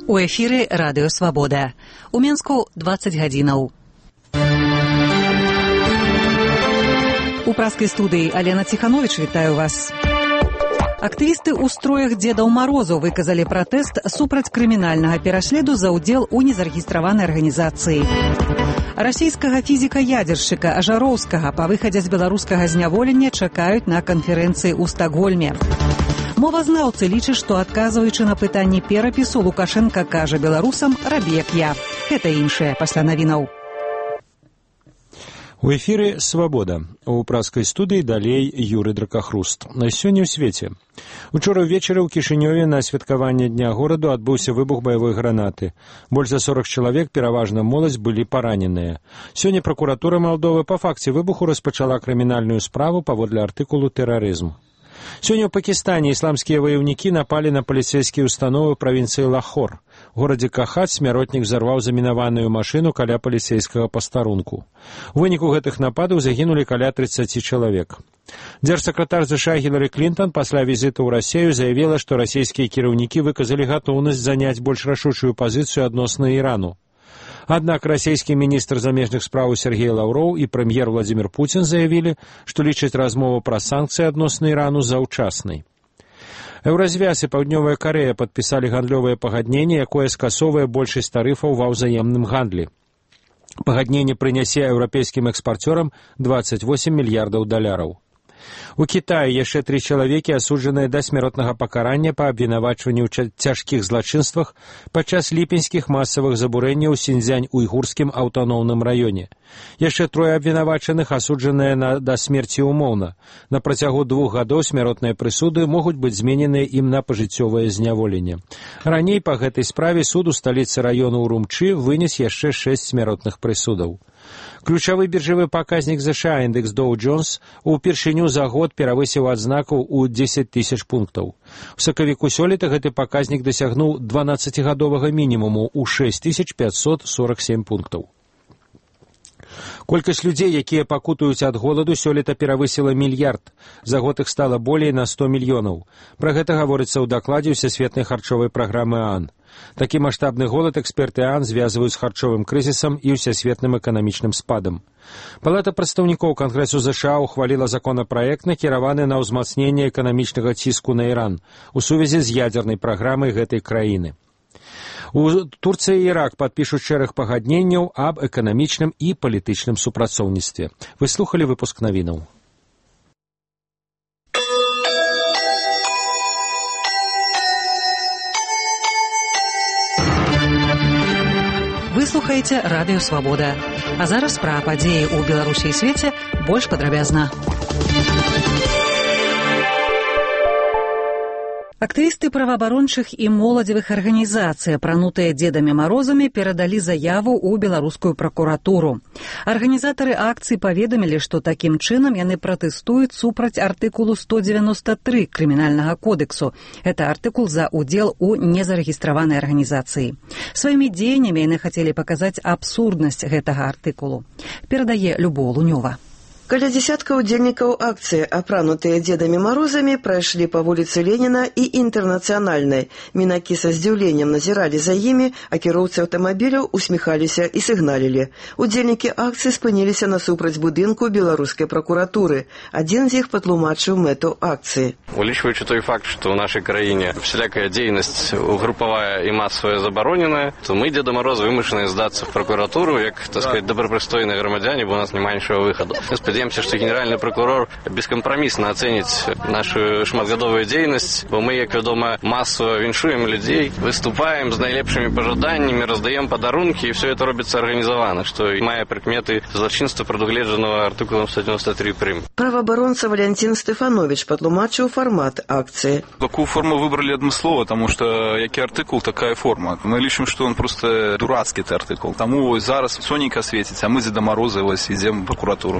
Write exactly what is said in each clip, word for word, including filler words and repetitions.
У эфіры Радыё Свабода. У Менску дваццаць гадзінаў. У праскай студыі Алена Ціхановіч, вітаю вас. Актывісты ў строях Дзедаў Марозаў выказалі пратэст супраць крымінальнага пераследу за ўдзел у незарэгістраванай арганізацыі. Расійскага фізіка-ядзершчыка Ажароўскага па выхадзе з беларускага зняволення чакаюць на канферэнцыі ў Стакгольме. Мовазнаўцы лічаць, што адказваючы на пытанні перапісу, Лукашенка кажа беларусам «рабі як я». Гэта іншае пасля навінаў. У эфіры «Свабода». У праскай студыі далей Юрый Дракахруст. На сёння ў свеце. Учора ўвечары ў Кішынёве на святкаванне Дня гораду адбыўся выбух баявой гранаты. Больш за сорок чалавек, пераважна моладзь, былі параненыя. Сёння пракуратура Малдовы па факце выбуху распачала крымінальную справу паводле артыкулу «Тэрарызм». Сёння ў Пакістане ісламскія ваяўнікі напалі на паліцэйскія ўстановы правінцыі Лахор. У горадзе Кахат смяротнік взарваў замінаваную машыну каля паліцэйскага пастарунку. У выніку гэтых нападаў загінулі каля трыццаці чалавек. Дзяржсакратар ЗША Гілары Клінтон пасля візіту ў Расею заявіла, што расійскія кіраўнікі выказалі гатоўнасць заняць больш рашучую пазіцыю адносна Ірану. Аднак расійскі міністр замежных спраў Сергей Лаўроў і прэм'ер Владзімір Пуцін заявілі, што лічаць размову пра санкцыі адносна Ірану заўчаснай. Еўразвяз і Паўднёвая Карэя падпісалі гандлёвае пагадненне, якое скасоўвае большасць тарыфаў ва ўзаемным гандлі. Пагадненне прынясе еўрапейскім экспарцёрам дваццаць восем мільярдаў даляраў. У Кітаі яшчэ тры чалавекі асуджаныя да смяротнага пакарання па абвінавачванні ў цяжкіх злачынствах падчас ліпеньскіх масавых забурэнняў у Сіньцзянь-Уйгурскім аўтаномным раёне. Яшчэ трое абвінавачаных асуджаныя на, да смерці ўмоўна. На працягу двух гадоў смяротныя прысуды могуць быць змененыя ім на пажыццёвае зняволенне. Раней па гэтай справе суд у сталіцы раёну Урумчы вынес яшчэ шэсць смяротных прысудаў. Ключавы біржавы паказнік ЗША індекс Dow Jones упершыню за год перавысіў адзнаку ў дзесяць тысяч пунктаў. У сакавіку сёлета гэты паказнік дасягнуў дванаццацігадовага мінімуму ў шэсць тысяч пяцьсот сорок сем пунктаў. Колькасць людзей, якія пакутаюць ад голаду, сёлета перавысіла мільярд. За год іх стала болей на сто мільёнаў. Пра гэта гаворыцца ў дакладзе ўсесветнай харчовай праграмы ААН. Такі маштабны голад эксперты ААН звязваюць з харчовым крызісам і ўсесветным эканамічным спадам. Палата прадстаўнікоў Кангрэсу ЗША ухваліла законапраект, накіраваны на ўзмацненне эканамічнага ціску на Іран у сувязі з ядзернай праграмай гэтай краіны. У Турцыі і Ірак падпішуць шэраг пагадненняў аб эканамічным і палітычным супрацоўніцтве. Вы слухалі выпуск навінаў. Вы слухаеце Радыё Свабода. А зараз пра падзеі ў Беларусі і свеце больш падрабязна. Актывісты праваабарончых і моладзевых арганізацый, апранутыя Дзедамі Марозамі, перадалі заяву ў беларускую пракуратуру. Арганізатары акцыі паведамілі, што такім чынам яны пратэстуюць супраць артыкулу сто дзевяноста тры крымінальнага кодексу. Гэта артыкул за ўдзел у незарэгістраванай арганізацыі. Сваімі дзеяннямі яны хацелі паказаць абсурднасць гэтага артыкулу. Перадае Любоў Лунёва. Каля дзесятка ўдзельнікаў акцыі, апранутыя Дзедамі Марозамі, прайшлі па вуліцы Леніна і Інтэрнацыянальнай. Мінакі са здзіўленнем назіралі за імі, а кіроўцы аўтамабіляў усміхаліся і сігналілі. Удзельнікі акцыі спыніліся насупраць будынку беларускай пракуратуры. Адзін з іх патлумачыў мэту акцыі. Улічваючы той факт, што ў нашай краіне всялякая дзейнасць групавая і масавая забароненая, то мы, Дзеда Мороз, вымушаны здацца в прокуратуру, як, так сказать, добропрыстойныя грамадзяне, бо у нас няма іншага выхаду. Спадзяемся, што генеральны прокурор бескампрамісна ацэніць нашу шматгадовую дзейнасць, бо мы, як вядома, масава віншуем людзей, выступаем з найлепшымі пажаданнямі, раздаем падарункі, і все это робіцца арганізавана, што мае прыкметы злачынства, прадугледжанага артыкулам сто дзевяноста тры прым. Праваабаронца Валянцін Стэфанович патлумачыў формат акцыі. Такую форму выбрали адмыслова, тому што які артыкул, такая форма. Мы лічым, што он просто дурацкі ты артыкул. Таму зараз сонейка свеціць, а мы Дзеда Мароза вось ідзем в прокуратуру. На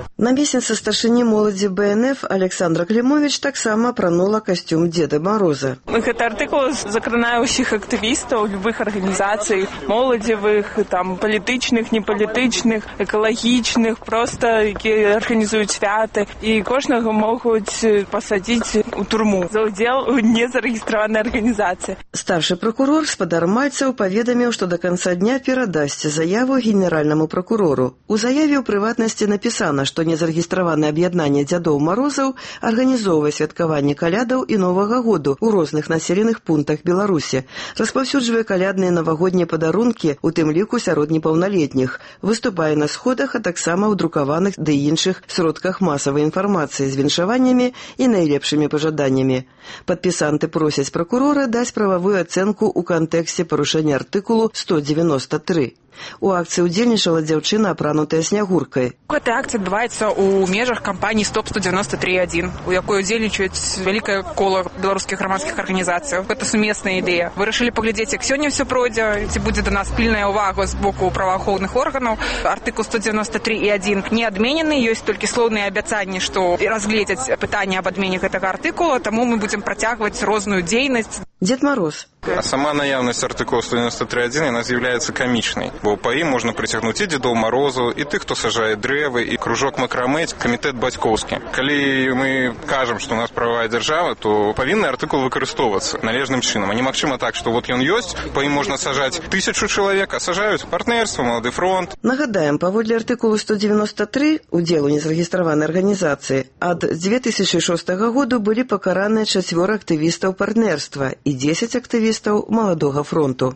намесніца старшыні моладзі бэ эн эф Александра Клімовіч таксама апранула касцюм Деда Мороза. Гэты артыкул закранае ўсіх актывістаў любых арганізацый, моладзевых, там палітычных, непалітычных, экалагічных, проста якія арганізуюць святы, і кожнага могуць пасадзіць у турму за ўдзел у незарэгістраванай арганізацыі. Старшы прокурор спадар Мальцаў паведаміў, што да канца дня перадасць заяву генеральнаму прокурору. У заяве ў прыватнасці напісана, што незарэгістраванае аб'яднанне Дзядоў Марозаў арганізоўвае святкаванне калядаў і Новага году ў розных населеных пунктах Беларусі, распаўсюджвае калядныя навагоднія падарункі, у тым ліку сярод непаўналетніх, выступае на сходах, а таксама ў друкаваных ды іншых сродках масавай інфармацыі з віншаваннямі і найлепшымі пажаданнямі. Падпісанты просяць прокурора даць прававую ацэнку ў кантэксце парушэння артыкулу сто девяносто три. У акцыі ўдзельнічала дзяўчына, апранутая снягуркай. Гэта акцыя адбываецца ў межах кампаніі стоп сто девяносто три один, у якой удзельнічаюць вялікае кола беларускіх грамадскіх арганізацый. Гэта сумесная ідэя. Вырашылі паглядзець, як сёння ўсё пройдзе, ці будзе да нас пільная ўвага з боку праваахоўных органаў. Артыкул сто девяносто три один не адменены, ёсць толькі слоўныя абяцанні, што разгледзяць пытанне аб адмене гэтага артыкула, таму мы будзем працягваць розную дзейнасць. Дед Мороз. А сама наявность артыкула сто девяносто три один она з'яўляецца камічнай, бо па ім можна прыцягнуць і Дзедоў Марозу, і тых, хто сажае дрэвы, і кружок макрамэ, камітэт бацькоўскі. Калі мы кажам, што у нас прававая дзяржава, то павінны артыкул выкарыстоўвацца належным чынам. А немагчыма так, што вот ён ёсць, па ім можна сажаць тысячу чалавек, а сажаюць партнерства, Малады фронт. Нагадаем, паводле артыкулу сто девяносто три удзел у незарэгістраванай арганізацыі ад две тысячи шостага году былі пакараныя чацвёра актывістаў партнерства і дзесяць актывістаў Маладога фронту.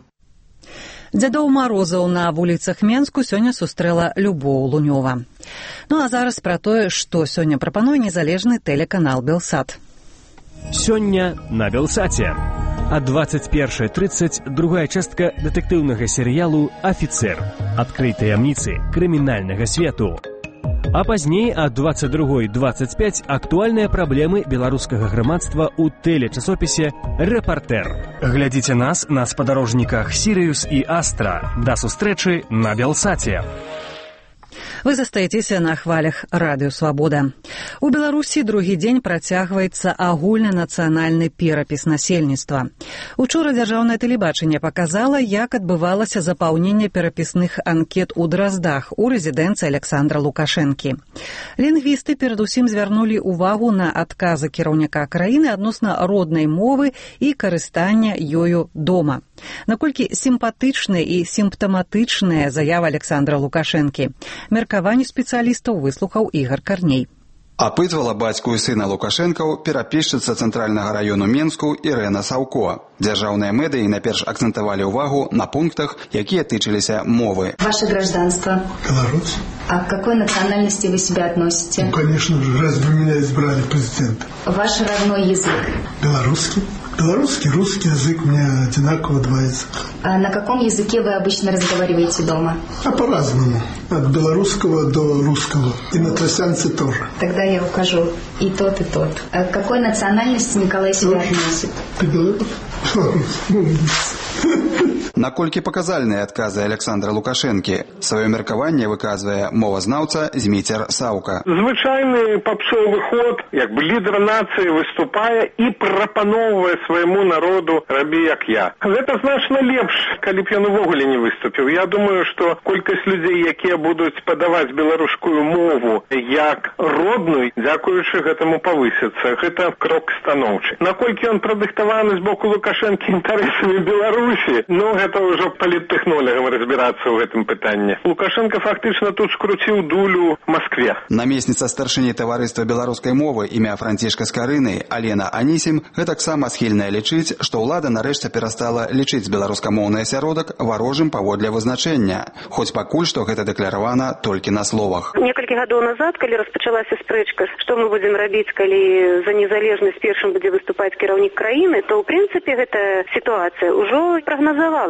Дзядоў Марозаў на вуліцах Менску сёння сустрэла Любоў Лунёва. Ну а зараз пра тое, што сёння прапануе незалежны тэлеканал Белсат. Сёння на Белсаце. А двадцать першая тридцать другая частка дэтэктыўнага серыялу «Афіцэр». Адкрый таямніцы крымінальнага свету. А пазней ад двадцать другой двадцать пять актуальныя праблемы беларускага грамадства ў тэлечасопісе «Рэпартэр». Глядзіце нас на спадарожніках «Сірыюс» і «Астра». Да сустрэчы на Белсаце. Вы застаецеся на хвалях радыё «Свабода». У Беларусі другі дзень працягваецца агульнанацыянальны перапіс насельніцтва. Учора дзяржаўнае тэлебачанне паказала, як адбывалася запаўненне перапісных анкет у Драздах у рэзідэнцыі Александра Лукашэнкі. Лінгвісты перадусім звярнулі ўвагу на адказы кіраўніка краіны адносна роднай мовы і карыстання ёю дома. Наколькі сімпатычныя і сімптаматычныя заявы Александра Лукашэнкі. Меркаванне спецыялістаў выслухаў Ігар Карней. Апытвала бацьку і сына Лукашэнкаў перапісчыца цэнтральнага раёну Менску Ірэна Саўко. Дзяржаўныя медыі найперш акцэнтавалі ўвагу на пунктах, якія тычыліся мовы. Ваше гражданство? Белорус. А к какой национальности вы себя относите? Ну, конечно же, разве меня избрали президентом? Ваш родной язык? Белорусский. Белорусский, русский язык у меня одинаково два языка. А на каком языке вы обычно разговариваете дома? А по-разному. От белорусского до русского. И на тростянце тоже. Тогда я укажу и тот, и тот. А к какой национальности Николай себя относит? Ты белорус? Наколькі паказальныя адказы Александра Лукашэнкі? Сваё меркаванне выказвае мовазнаўца Зміцер Саўка. Звычайны папсовы ход, як бы лідар нацыі выступае і прапаноўвае свайму народу «рабі як я». Гэта значна лепш, калі б ён увогуле не выступіў. Я думаю, што колькасць людзей, якія будуць падаваць беларускую мову як родную, дзякуючы гэтаму павысіцца. Гэта крок станоўчы. Наколькі ён прадыктаваны з боку Лукашэнкі інтарэсамі Беларусі, ну, гэта ўжо паліттэхнолягам разбірацца ў гэтым пытанні. Лукашенко фактычна тут скруціў дулю Маскве. Намесніца старшыні таварыства беларускай мовы імя Францішка Скарыны Алена Анісім гэтаксама схільная лічыць, што ўлада нарэшце перастала лічыць беларускамоўны асяродак варожым паводле вызначэння, хоць пакуль што гэта дэкларавана толькі на словах. Некалькі гадоў назад, калі распачалася спрэчка, што мы будзем рабіць, калі за незалежнасць першым будзе выступаць кіраўнік краіны, то ў прынцыпе гэта сітуацыя ўжо прагназавала.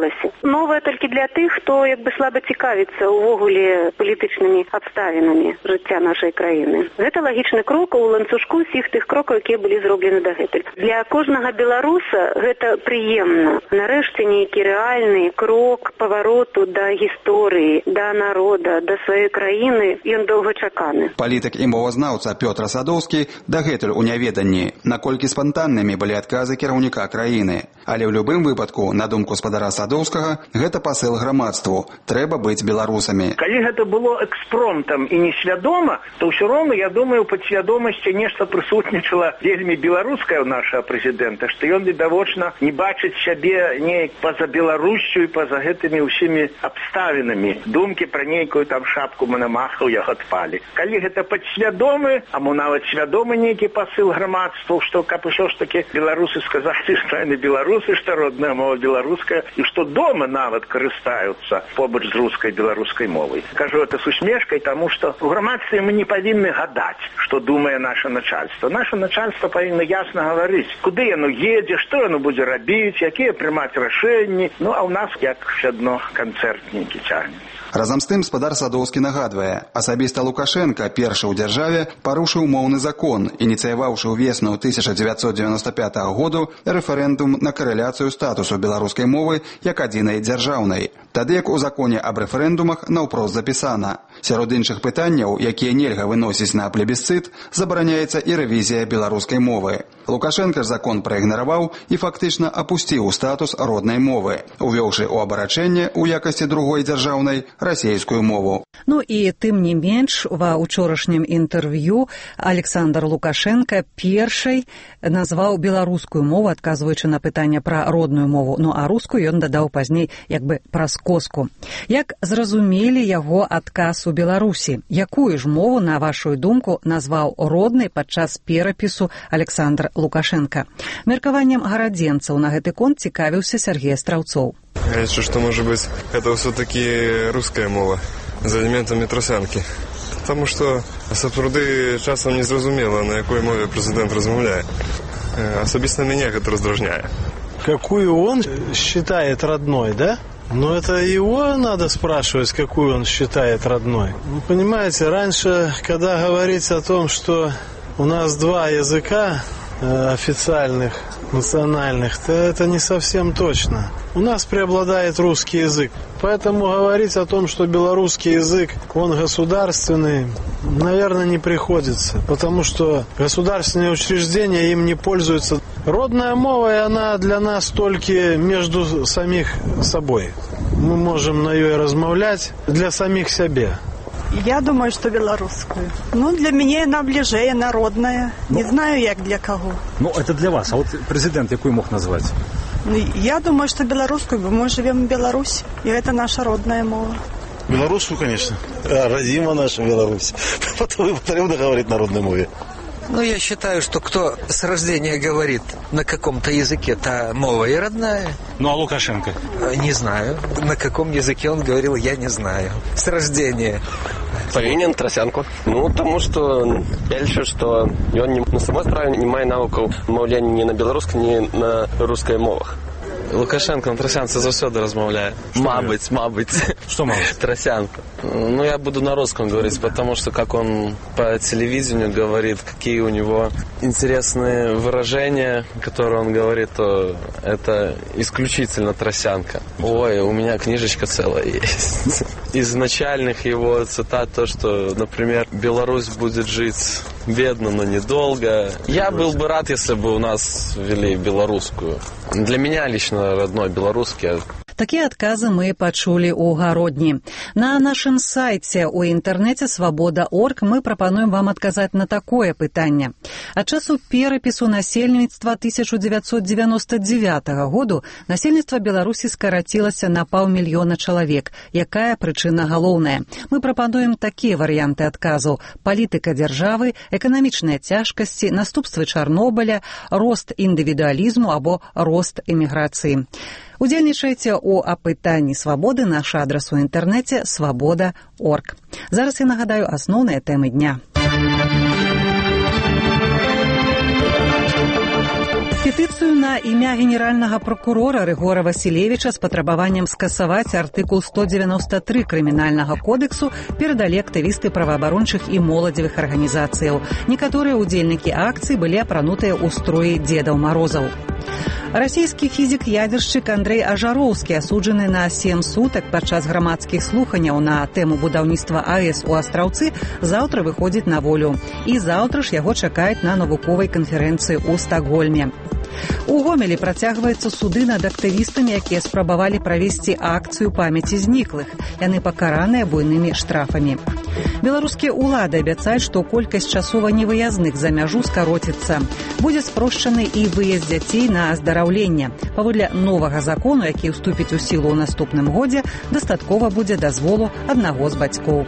засталася. Новае толькі для тых, хто як бы слаба цікавіцца ўвогуле палітычнымі абставінамі жыцця нашай краіны. Гэта лагічны крок у ланцужку ўсіх тых крокаў, якія былі зроблены дагэтуль. Для кожнага беларуса гэта прыемна. Нарэшце нейкі рэальны крок павароту да гісторыі, да народа, да сваёй краіны, ён доўгачаканы. Палітык і мовазнаўца Пётр Садоўскі дагэтуль у няведанні, наколькі спантаннымі былі адказы кіраўніка краіны. Але ў любым выпадку, на думку спадара Садоўскага, гэта пасыл грамадству. Трэба быць беларусамі. Калі гэта было экспромтам і несвядома, то ўсё роўна, я думаю, у падсвядомасці нешта прысутнічала вельмі беларускае ў нашага прэзідэнта, што ён відавочна не бачыць сябе неяк па-за Беларусю і па-за гэтымі ўсімі абставінамі. Думкі пра нейкую там шапку Манамахаў яго адпалі. Калі гэта падсвядомы, а мо нават свядомы нейкі пасыл грамадству, што каб усё ж такі беларусы сказалі, што яны беларусы, што родная мова беларуская, і што дома нават карыстаюцца побач з рускай беларускай мовай. Кажу это с усмешкай, таму што у грамадстве мы не павінны гадаць, што думае наше начальство. Наше начальство павінна ясна гаварыць, куды яно едзе, што яно будзе рабіць, якія прымаць рашэнні. Ну, а ў нас як адно канцэрт нейкі цягнецца. Разам з тым спадар Садоўскі нагадвае, асабіста Лукашенка першы ў дзяржаве парушыў моўны закон, ініцыяваўшы ўвесну тысяча дзевяцьсот дзевяносто пятага году рэферэндум на карэляцыю статусу беларускай мовы як адзінай дзяржаўнай. Тады як у законе аб рэферэндумах наўпрост запісана. Сярод іншых пытанняў, якія нельга выносіць на плебісцыт, забараняецца і рэвізія беларускай мовы. Лукашенка ж закон праігнараваў і фактычна апусціў статус роднай мовы, увёўшы ў абарачэнне ў якасці другой дзяржаўнай расійскую мову. Ну і тым не менш, ва ўчорашнім інтэрв'ю Александр Лукашенко першай назваў беларускую мову, адказваючы на пытанне пра родную мову. Ну а рускую ён дадаў пазней як бы праз коску. Як зразумелі яго адказ у Беларусі? Якую ж мову, на вашу думку, назваў роднай падчас перапісу Александр Лукашенко? Меркаваннем гарадзенцаў на гэты конт цікавіўся Сергей Астраўцоў. Я лічу, што, можа быць, гэта ўсё-такі руская мова з элементамі трасянкі. Таму што сапраўды часам незразумела, на якой мове прэзідэнт размаўляе. Асабіста мяне гэта раздражняе. Какую он считает родной, да? Но это его надо спрашивать, какую он считает родной. Вы понимаете, раньше, когда говорится о том, что у нас два языка э, официальных, национальных, то это не совсем точно. У нас преобладает русский язык. Поэтому говорить о том, что белорусский язык, он государственный, наверное, не приходится. Потому что государственные учреждения им не пользуются. Родная мова, и она для нас только между самих собой. Мы можем на ее размовлять для самих себя. Я думаю, что белорусскую. Ну, для меня она ближе, народная. Ну, не знаю, как для кого. Ну, это для вас. А вот президент какую мог назвать? Ну, я думаю, что белорусскую. Мы живем в Беларуси, и это наша родная мова. Белорусскую, конечно. А, родима наша Беларусь. Потом потребно говорить на родной мове. Ну, я считаю, что кто с рождения говорит на каком-то языке, та мова и родная. Ну, а Лукашенко? Не знаю. На каком языке он говорил, я не знаю. С рождения. Павінен трасянку. Ну, тому що я лічу, що він не, на самой справі не має навыкаў мовлення ні на беларускай, ні на рускай мовах. Лукашенко на трасянцы заўсёды размаўляе. Мабыць, мабыць. Что мабыць? Трасянка. Ну, я буду на русском говорить, потому что как он по телевидению говорит, какие у него интересные выражения, которые он говорит, то это исключительно трасянка. Ой, у меня книжечка целая есть. Из начальных его цитат то, что, например, Беларусь будет жить бедно, но недолго. Я был бы рад, если бы у нас ввели белорусскую. Для меня лично родной белорусский. Такія адказы мы пачулі ў гародні. На нашым сайце ў інтэрнэце свабода точка орг мы прапануем вам адказаць на такое пытанне. Ад часу перапісу насельніцтва тысяча дзевяцьсот дзевяноста дзевятага году насельніцтва Беларусі скарацілася на паўмільёна чалавек. Якая прычына галоўная? Мы прапануем такія варыянты адказаў: палітыка дзяржавы, эканамічныя цяжкасці, наступствы Чарнобыля, рост індывідуалізму або рост эміграцыі. Удзельнічайце ў апытанні свабоды. Наш адрас у інтэрнэце свабода точка орг. Зараз я нагадаю асноўныя тэмы дня. Петыцыю на імя генеральнага прокурора Рыгора Васілевіча з патрабаваннем скасаваць артыкул сто девяносто три крымінальнага кодексу перадалі актывісты праваабарончых і моладзевых арганізацыяў. Некаторыя ўдзельнікі акцыі былі апранутыя ў строі Дзедаў Марозаў. Расійскі фізік-ядзершчык Андрэй Ажароўскі, асуджаны на сем сутак падчас грамадскіх слуханняў на тэму будаўніцтва АЭС у Астраўцы, заўтра выходзіць на волю. І заўтра ж яго чакаюць на навуковай канферэнцыі ў Стакгольме. У Гомелі працягваюцца суды над актывістамі, якія спрабавалі правесці акцыю памяці зніклых. Яны пакараныя буйнымі штрафамі. Беларускія ўлады абяцаюць, што колькасць часова невыязных за мяжу скароціцца. Будзе спрошчаны і выезд дзяцей на аздараўленне. Паводле новага закону, які ўступіць у сілу ў наступным годзе, дастаткова будзе дазволу аднаго з бацькоў.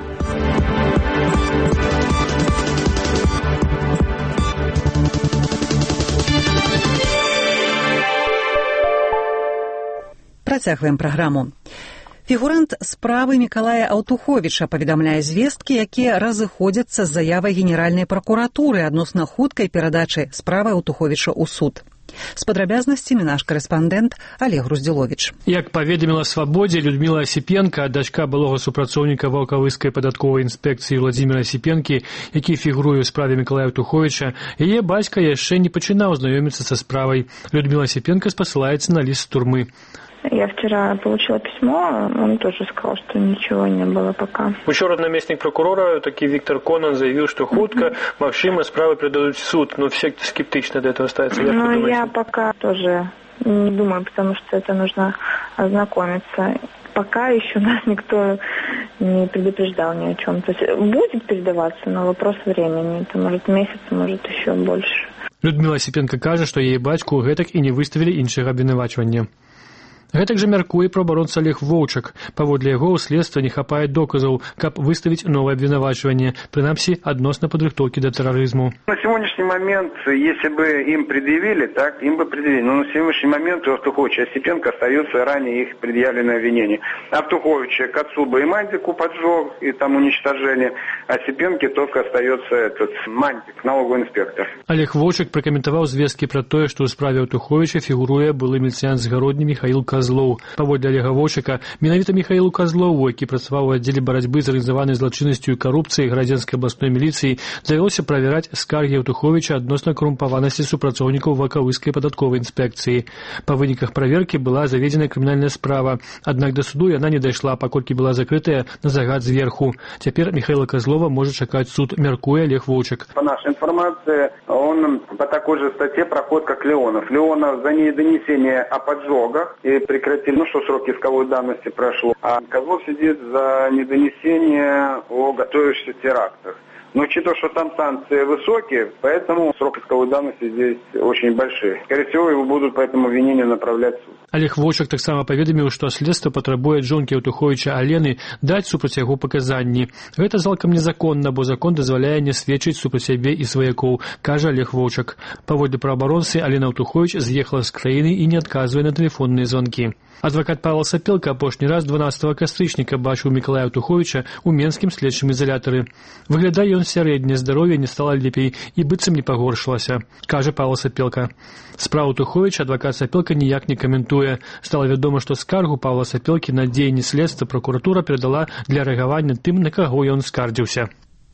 Працягваем праграму. Фігурант справы Мікалая Аўтуховіча паведамляе звесткі, якія разыходзяцца з заявай Генеральнай пракуратуры адносна хуткай перадачы справы Аўтуховіча ў суд. З падрабязнасцямі наш карэспандэнт Олег Груздзіловіч. Як паведаміла «Свабодзе» Людмила Асіпенка, дачка былога супрацоўніка Ваўкавыскай падатковай інспекцыі Владзіміра Асіпенкі, які фігуруе ў справе Мікалая Аўтуховіча, яе бацька яшчэ не пачынаў знаёміцца са справай. Людмила Асіпенка спасылаецца на ліст з турмы. Я вчера получила письмо, он тоже сказал, что ничего не было пока. Учора наместник прокурора, таки Виктор Конан, заявил, что хутка, магчыма, справы передадут в суд, но все скептично до этого ставятся. Ну, я пока тоже не думаю, потому что это нужно ознакомиться. Пока еще нас никто не предупреждал ни о чем. То есть будет передаваться, но вопрос времени. Это может месяц, может еще больше. Людмила Асіпенка кажа, што яе бацьку гэтак і не выставілі іншага абвінавачвання. Гэтак жа мяркуе праваабаронца Олег Воўчак. Паводле яго ў следства не хапае доказаў, каб выставіць новае абвінавачванне, прынамсі адносна падрыхтоўкі да тэрарызму. На сегодняшний момент, если бы им предъявили, так, им бы предъявили. Но на сегодняшний момент у Аўтуховича и Осипенко остается ранее их предъявленное обвинение. Аўтуховича к отцу бы и мантику поджог и там уничтожение, а Осипенке только остается этот мантик, налоговый инспектор. Олег Воўчак пракаментаваў звесткі пра тое, што ў справе Аўтуховича фігуруе былы міліцыянт з Гародні Міхаіл Казлоў. Паводле Олега Воўчака, менавіта Міхаілу Казлову, які працаваў у аддзеле барацьбы з арганізаванай злачыннасцю і карупцыяй гарадзенскай абласной міліцыі, давялося правяраць скаргі Аўтуховіча адносна карумпаванасці супрацоўнікаў Ваўкавыскай падатковай інспекцыі. Па выніках праверкі была заведзена крымінальная справа, аднак да суду яна не дайшла, паколькі была закрытая на загад зверху. Цяпер Міхаіла Казлова можа чакаць суд, мяркуе Олег Воўчак. По нашей информации, он по такой же статье проходит, как Леонов. Леонов за недонесение о поджогах и прекратили, ну что срок исковой давности прошло. А Козлов сидит за недонесение о готовящихся терактах. Но учитывая, что там санкции высокие, поэтому срок исковой давности здесь очень большой. Скорее всего, его будут по этому обвинению направлять в суд. Олег Воўчак таксама паведаміў, што следства патрабуе жонкі Аўтуховіча Алены даць супраць яго паказанні. Гэта залкам незаконна, бо закон дазваляе не сведчыць супраць сябе і сваякоў, кажа Олег Воўчак. Паводле праваабаронцы, Алена Аўтуховіч з'ехала з краіны і не адказвае на тэлефонныя званкі. Адвакат Павел Сапелка апошні раз дванаццатага кастрычніка бачыў Мікалая Аўтуховіча ў менскім следчым изолятары. Выглядае ён сярэдняе, здароўе не стала лепей і быццам не пагоршылася, кажа Павел Сапелка. Справу Аўтуховіча адвакат Сапелка ніяк не каментуе. Стала вядома, што скаргу Павла Сапелкі на дзеянні следства пракуратура перадала для рэагавання тым, на каго ён скардзіўся.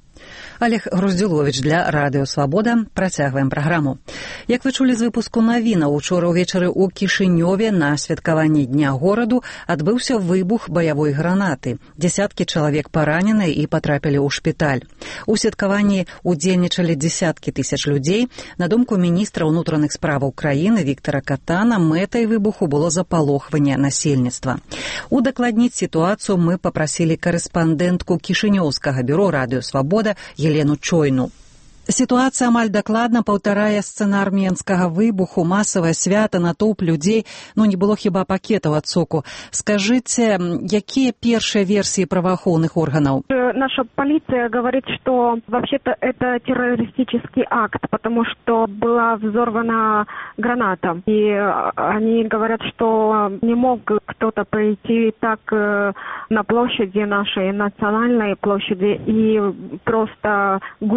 Олег Груздзіловіч для Радыё Свабода. Працягваем праграму. Як вы чулі з выпуску навінаў, учора ўвечары ў Кішынёве на святкаванні Дня гораду адбыўся выбух баявой гранаты. Дзесяткі чалавек паранены і патрапілі ў шпіталь. У святкаванні удзельнічалі дзесяткі тысяч людзей. На думку міністра ўнутраных справаў краіны Віктара Катана, мэтай выбуху было запалохванне насельніцтва. Удакладніць сітуацыю мы папрасілі карэспандэнтку Кішынёўскага бюро Радыё Свабода Елену Чойну. Ситуация амаль докладно паўтарае сцэнар менскага выбуху, массовое свято, натоўп людзей, ну не было хіба пакетаў ад соку. Скажите, якія першыя версии праваахоўных органов? Наша полиция говорит, что вообще-то это террористический акт, потому что была взорвана граната. И они говорят, что не мог кто-то прийти так на площади нашей, национальной площади, и просто гулять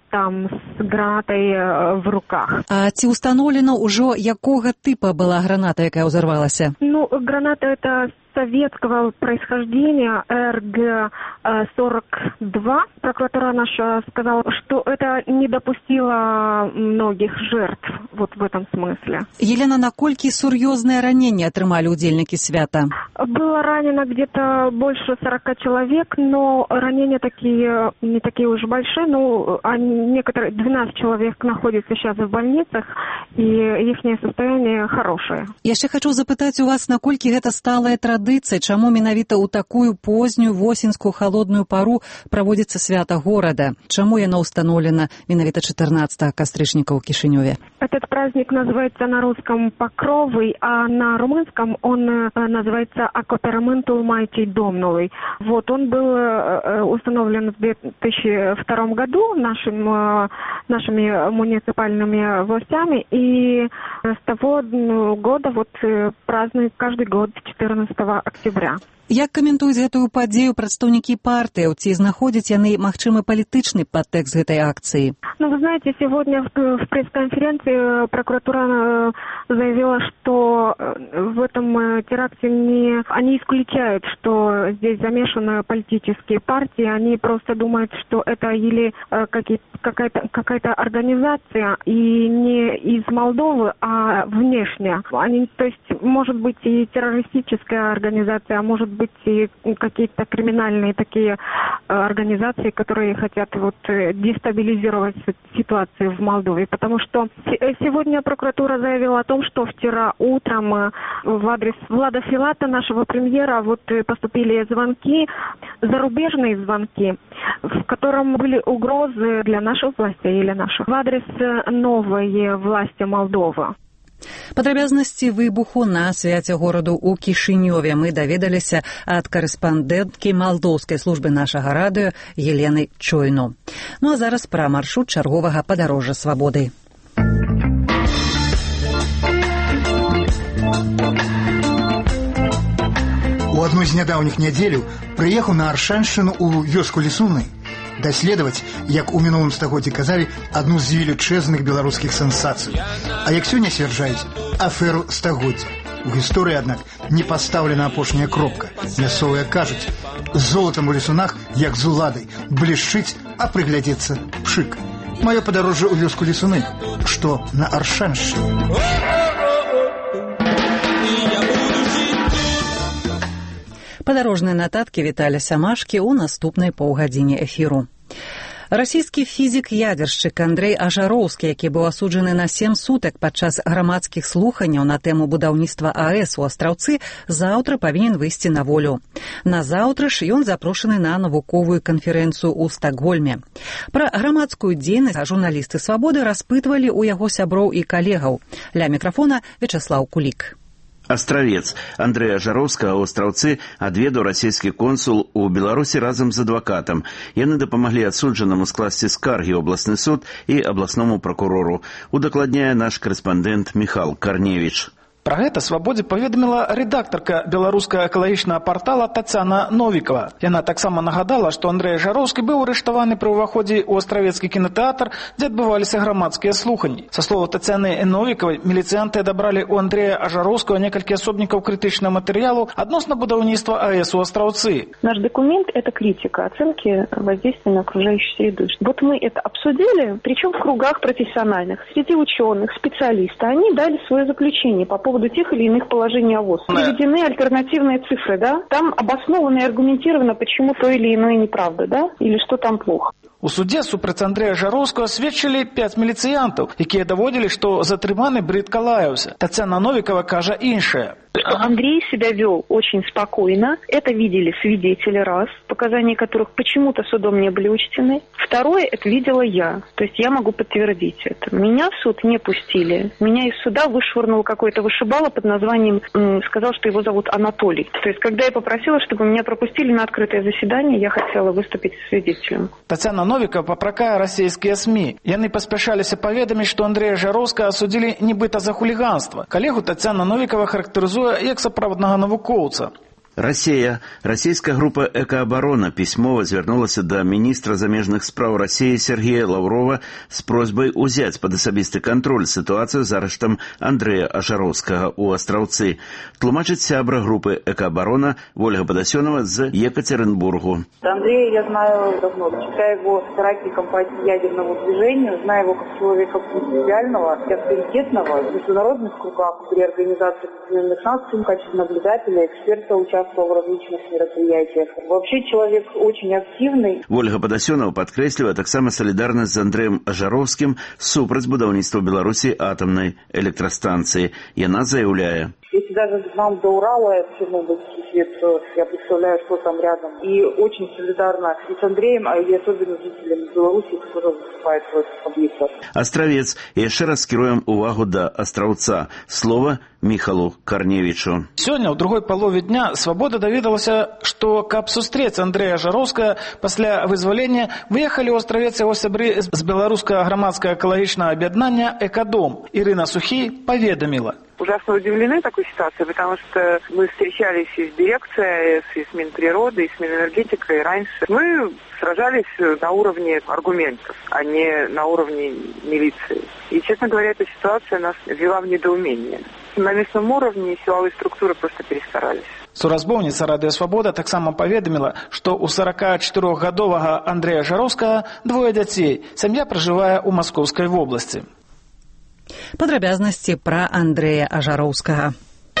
там с гранатой в руках. А ці ўстаноўлена ўжо якога тыпа была граната, якая ўзарвалася? Ну, граната это советского происхождения эр гэ сорок два. Прокуратура наша сказала, что это не допустило многих жертв вот в этом смысле. Елена, наколькі сур'ёзныя ранения атрымалі удзельнікі свята? Было ранено где-то больше сорока человек, но ранения такие, не такие уж большие, но они, некоторые, двенадцать человек находятся сейчас в больницах, и их состояние хорошее. Я ще хочу запытаць у вас, наколькі гэта сталая традыцыя, чаму менавіта ў такую познюю восеньскую холодную пару праводзіцца свята горада? Чаму яно ўстаноўлена менавіта чатырнаццатага кастрычніка ў Кішынёве? Этот праздник называется на русском «Покровый», а на румынском он называется «Акопераментул Майтий Домнулый». Вот, он был установлен в две тысячи втором году нашим, нашими муниципальными властями, и с того года вот празднуют каждый год четырнадцатого октября. Як каментуюць гэтую падзею прадстаўнікі партыяў? Ці знаходзяць яны магчымы палітычны падтэкст гэтай акцыі? Ну, вы знаете, сегодня в, в пресс-конференции прокуратура заявила, что в этом теракте не, они исключают, что здесь замешаны политические партии. Они просто думают, что это или какая-то, какая-то организация, и не из Молдовы, а внешняя. Они, то есть, может быть и террористическая организация, а может быть и какие-то криминальные такие организации, которые хотят вот дестабилизировать ситуацию в Молдове. Потому что сегодня прокуратура заявила о том, что вчера утром в адрес Влада Филата, нашего премьера, вот поступили звонки, зарубежные звонки, в котором были угрозы для наших властей или наших в адрес новой власти Молдовы. Падрабязнасці выбуху на свяце гораду ў Кішынёве мы даведаліся ад карэспандэнткі малдоўскай службы нашага радыё Елены Чойну. Ну а зараз пра маршрут чарговага падарожжа свабоды. У адну з нядаўніх нядзеляў прыехаў на Аршаншчыну ў вёску Лісуны даследаваць, як у мінулым стагоддзі казалі, адну з велічэзных беларускіх сенсацый. А як сёння сцвярджаюць, аферу стагоддзя. У гісторыі, аднак, не пастаўлена апошняя кропка. Мясцовыя кажуць, з золатам у лісунах, як з уладай, блішчыць, а прыглядзецца пшык. Маё падарожжа ў вёску Лісуны, што на Аршаншчыне. Падарожныя нататкі Віталя Сямашкі ў наступнай паўгадзіне эфіру. Расійскі фізік-ядзершчык Андрэй Ажароўскі, які быў асуджаны на сем сутак падчас грамадскіх слуханняў на тэму будаўніцтва АЭС у Астраўцы, заўтра павінен выйсці на волю. Назаўтра ж ён запрошаны на навуковую канферэнцыю ў Стакгольме. Пра грамадскую дзейнасць журналісты «Свабоды» распытвалі ў яго сяброў і калегаў. Ля мікрафона Вячаслаў Кулік. Астравец Андрэя Ажароўскага ў Астраўцы адведаў расійскі консул у Беларусі разам з адвакатам. Яны дапамаглі адсуджанаму скласці скаргі ў абласны суд і абласному пракурору. Удакладняе наш корэспандэнт Міхал Карневіч. Пра гэта «Свабодзе» паведаміла рэдактарка беларускага экалагічнага партала Тацяна Новікова. Яна таксама нагадала, што Андрэй Ажароўскі быў арыштаваны пры ўваходзе ў астравецкі кінатэатр, дзе адбываліся грамадскія слуханні. Са слова Тацяны Новікавай, міліцыянты адабралі ў Андрэя Ажароўскага некалькі асобнікаў крытычнага матэрыялу адносна будаўніцтва АЭС у Астраўцы. Наш документ – это критика оценки воздействия на окружающую среду. Вот мы это обсудили, причем в кругах профессиональных, среди ученых, специалистов. Они дали свое заключение по поводу тех или иных положений ОВОС. Приведены альтернативные цифры, да? Там обоснованно и аргументировано, почему то или иное неправда, да? Или что там плохо. У суде супраць Андрэя Ажароўскага сведчылі пяць міліцыянтаў, якія даводзілі, што затрыманы брыдка лаяўся. Тацяна Новікова кажа іншае. Андрей себя вел очень спокойно. Это видели свидетели, раз, показания которых почему-то судом не были учтены. Второе, это видела я. То есть я могу подтвердить это. Меня в суд не пустили. Меня из суда вышвырнул какой-то вышибала под названием, сказал, что его зовут Анатолий. То есть когда я попросила, чтобы меня пропустили на открытое заседание, я хотела выступить свидетелем. Тацяна Новікова папракае расійскія СМІ. Яны паспяшаліся паведаміць, што Андрэя Ажароўскага асудзілі нібыта за хуліганства. Калегу Тацяна Новікова характарызуе як сапраўднага навукоўца. Россия. Российская группа «Экооборона» письмово звярнулася да министра замежных спраў России Сергея Лаврова с просьбой узять под асабісты контроль ситуацию с арештом Андрея Ажаровского у Остраўцы. Тлумачит сябра группы «Экооборона» Ольга Подосенова з Екатеринбургу. Андрея я знаю давно, считаю его соратником по ядерному движению, знаю его как человека принципиального и авторитетного в международных кругах, при организации Объединенных Наций, в качестве наблюдателя, эксперта участвовал в различных мероприятиях. Вообще человек очень активный. Ольга Подосенова подкрэсліва таксама солидарность с Андреем Ажаровским супраць будаўніцтва Беларуси атомной электростанции. Яна заявляе: если даже нам до Урала Чернобыльский свет, я представляю, что там рядом. И очень солидарна и с Андреем, а и особенно с жителями Беларуси, которые выступают в этих объектах. Островец. И еще раз скируем увагу до Остраўца. Слово Михалу Корневичу. Сегодня, в другой половине дня, «Свобода» доведалася, что, каб сустрець Андрея Ажаровскага после вызволения, выехали у Островец его сябры с белорусского громадского экологичного объединения «Экодом». Ирина Сухий поведомила: ужасно удивлены такой ситуацией, потому что мы встречались и с дирекцией, и с Минприроды, и с Минэнергетикой раньше. Мы сражались на уровне аргументов, а не на уровне милиции. И, честно говоря, эта ситуация нас ввела в недоумение. На местном уровне силовые структуры просто перестарались. Суразмоўніца «Радио Свобода» таксама поведомила, что у сорокачатырохгадовага Андрея Ажаровскага двое дзяцей. Сям'я пражывае ў Маскоўскай вобласці. Падрабязнасці пра Андрэя Ажароўскага.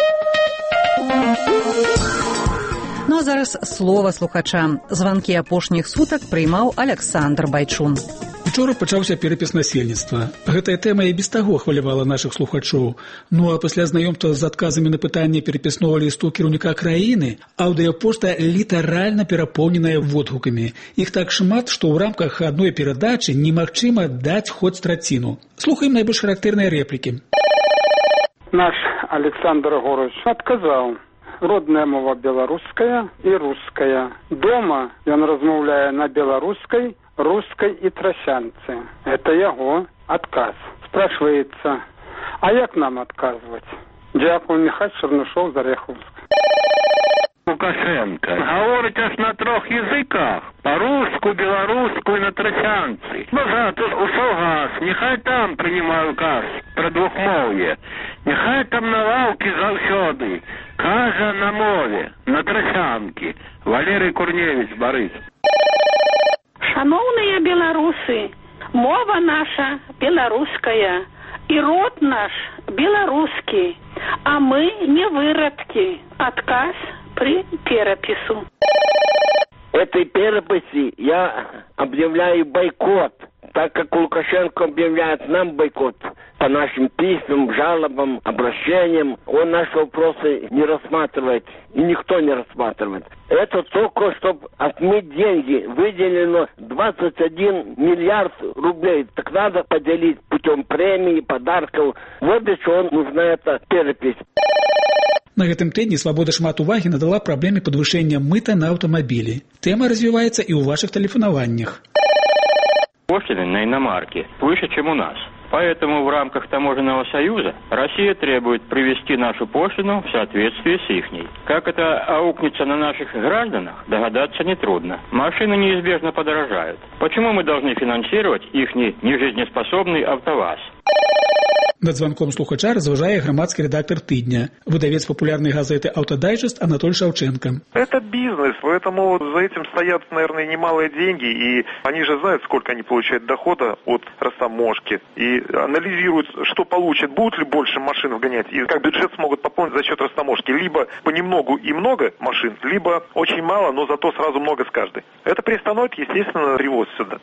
Ну а зараз слова слухачам. Званкі апошніх сутак прыймаў Александр Байчун. Учора пачаўся перапіс насельніцтва. Гэтая тэма і без таго хвалявала нашых слухачоў. Ну а пасля знаёмства з адказамі на пытанне перапіснога лісту кіраўніка краіны, аўдыёпошта літаральна перапоўненая водгукамі. Іх так шмат, што ў рамках адной перадачы немагчыма даць хоць траціну. Слухаем найбольш характэрныя рэплікі. Наш Александр Горович адказаў: родная мова беларуская і руская. Дома ён размаўляе на беларускай, русской и тросянцы. Это его отказ. Спрашивается, а як нам отказывать? Дякую, Михаил Чернышов, Зареховск. Лукашенко говорит аж на трех языках. По-русски, белорусски и на тросянцы. Назад ушел газ. Нехай там принимаю газ про двухмовье. Нехай там на лавке завсёды. Кажа на мове, на тросянке. Валерий Курневич, Борис. Шановные белорусы, мова наша белорусская, и род наш белорусский, а мы не выродки. Отказ при перепису. Этой переписи я объявляю бойкот, так как Лукашенко объявляет нам бойкот. По нашим письмам, жалобам, обращениям, он наши вопросы не рассматривает, и никто не рассматривает. Это только, чтобы отмыть деньги. Выделено двадцать один миллиард рублей. Так надо поделить путем премии, подарков. Вот для чего нужна эта перепись. На гэтым тыдні «Свабода» шмат увагі надала праблеме падвышэння мыта на аўтамабілі. Тэма развіваецца і ў вашых тэлефанаваннях. Пошлины на иномарки выше, чем у нас. Поэтому в рамках Таможенного союза Россия требует привести нашу пошлину в соответствие с ихней. Как это аукнется на наших гражданах, догадаться нетрудно. Машины неизбежно подорожают. Почему мы должны финансировать ихний нежизнеспособный АвтоВАЗ? Над звонком слухача разважае громадский редактор «Тыдня», выдавец популярной газеты «Автодайджест» Анатолий Шавченко. Это бизнес, поэтому за этим стоят, наверное, немалые деньги, и они же знают, сколько они получают дохода от растаможки, и анализируют, что получат, будут ли больше машин вгонять, и как бюджет смогут пополнить за счет растаможки. Либо понемногу и много машин, либо очень мало, но зато сразу много с каждой. Это приостановит, естественно, привоз сюда.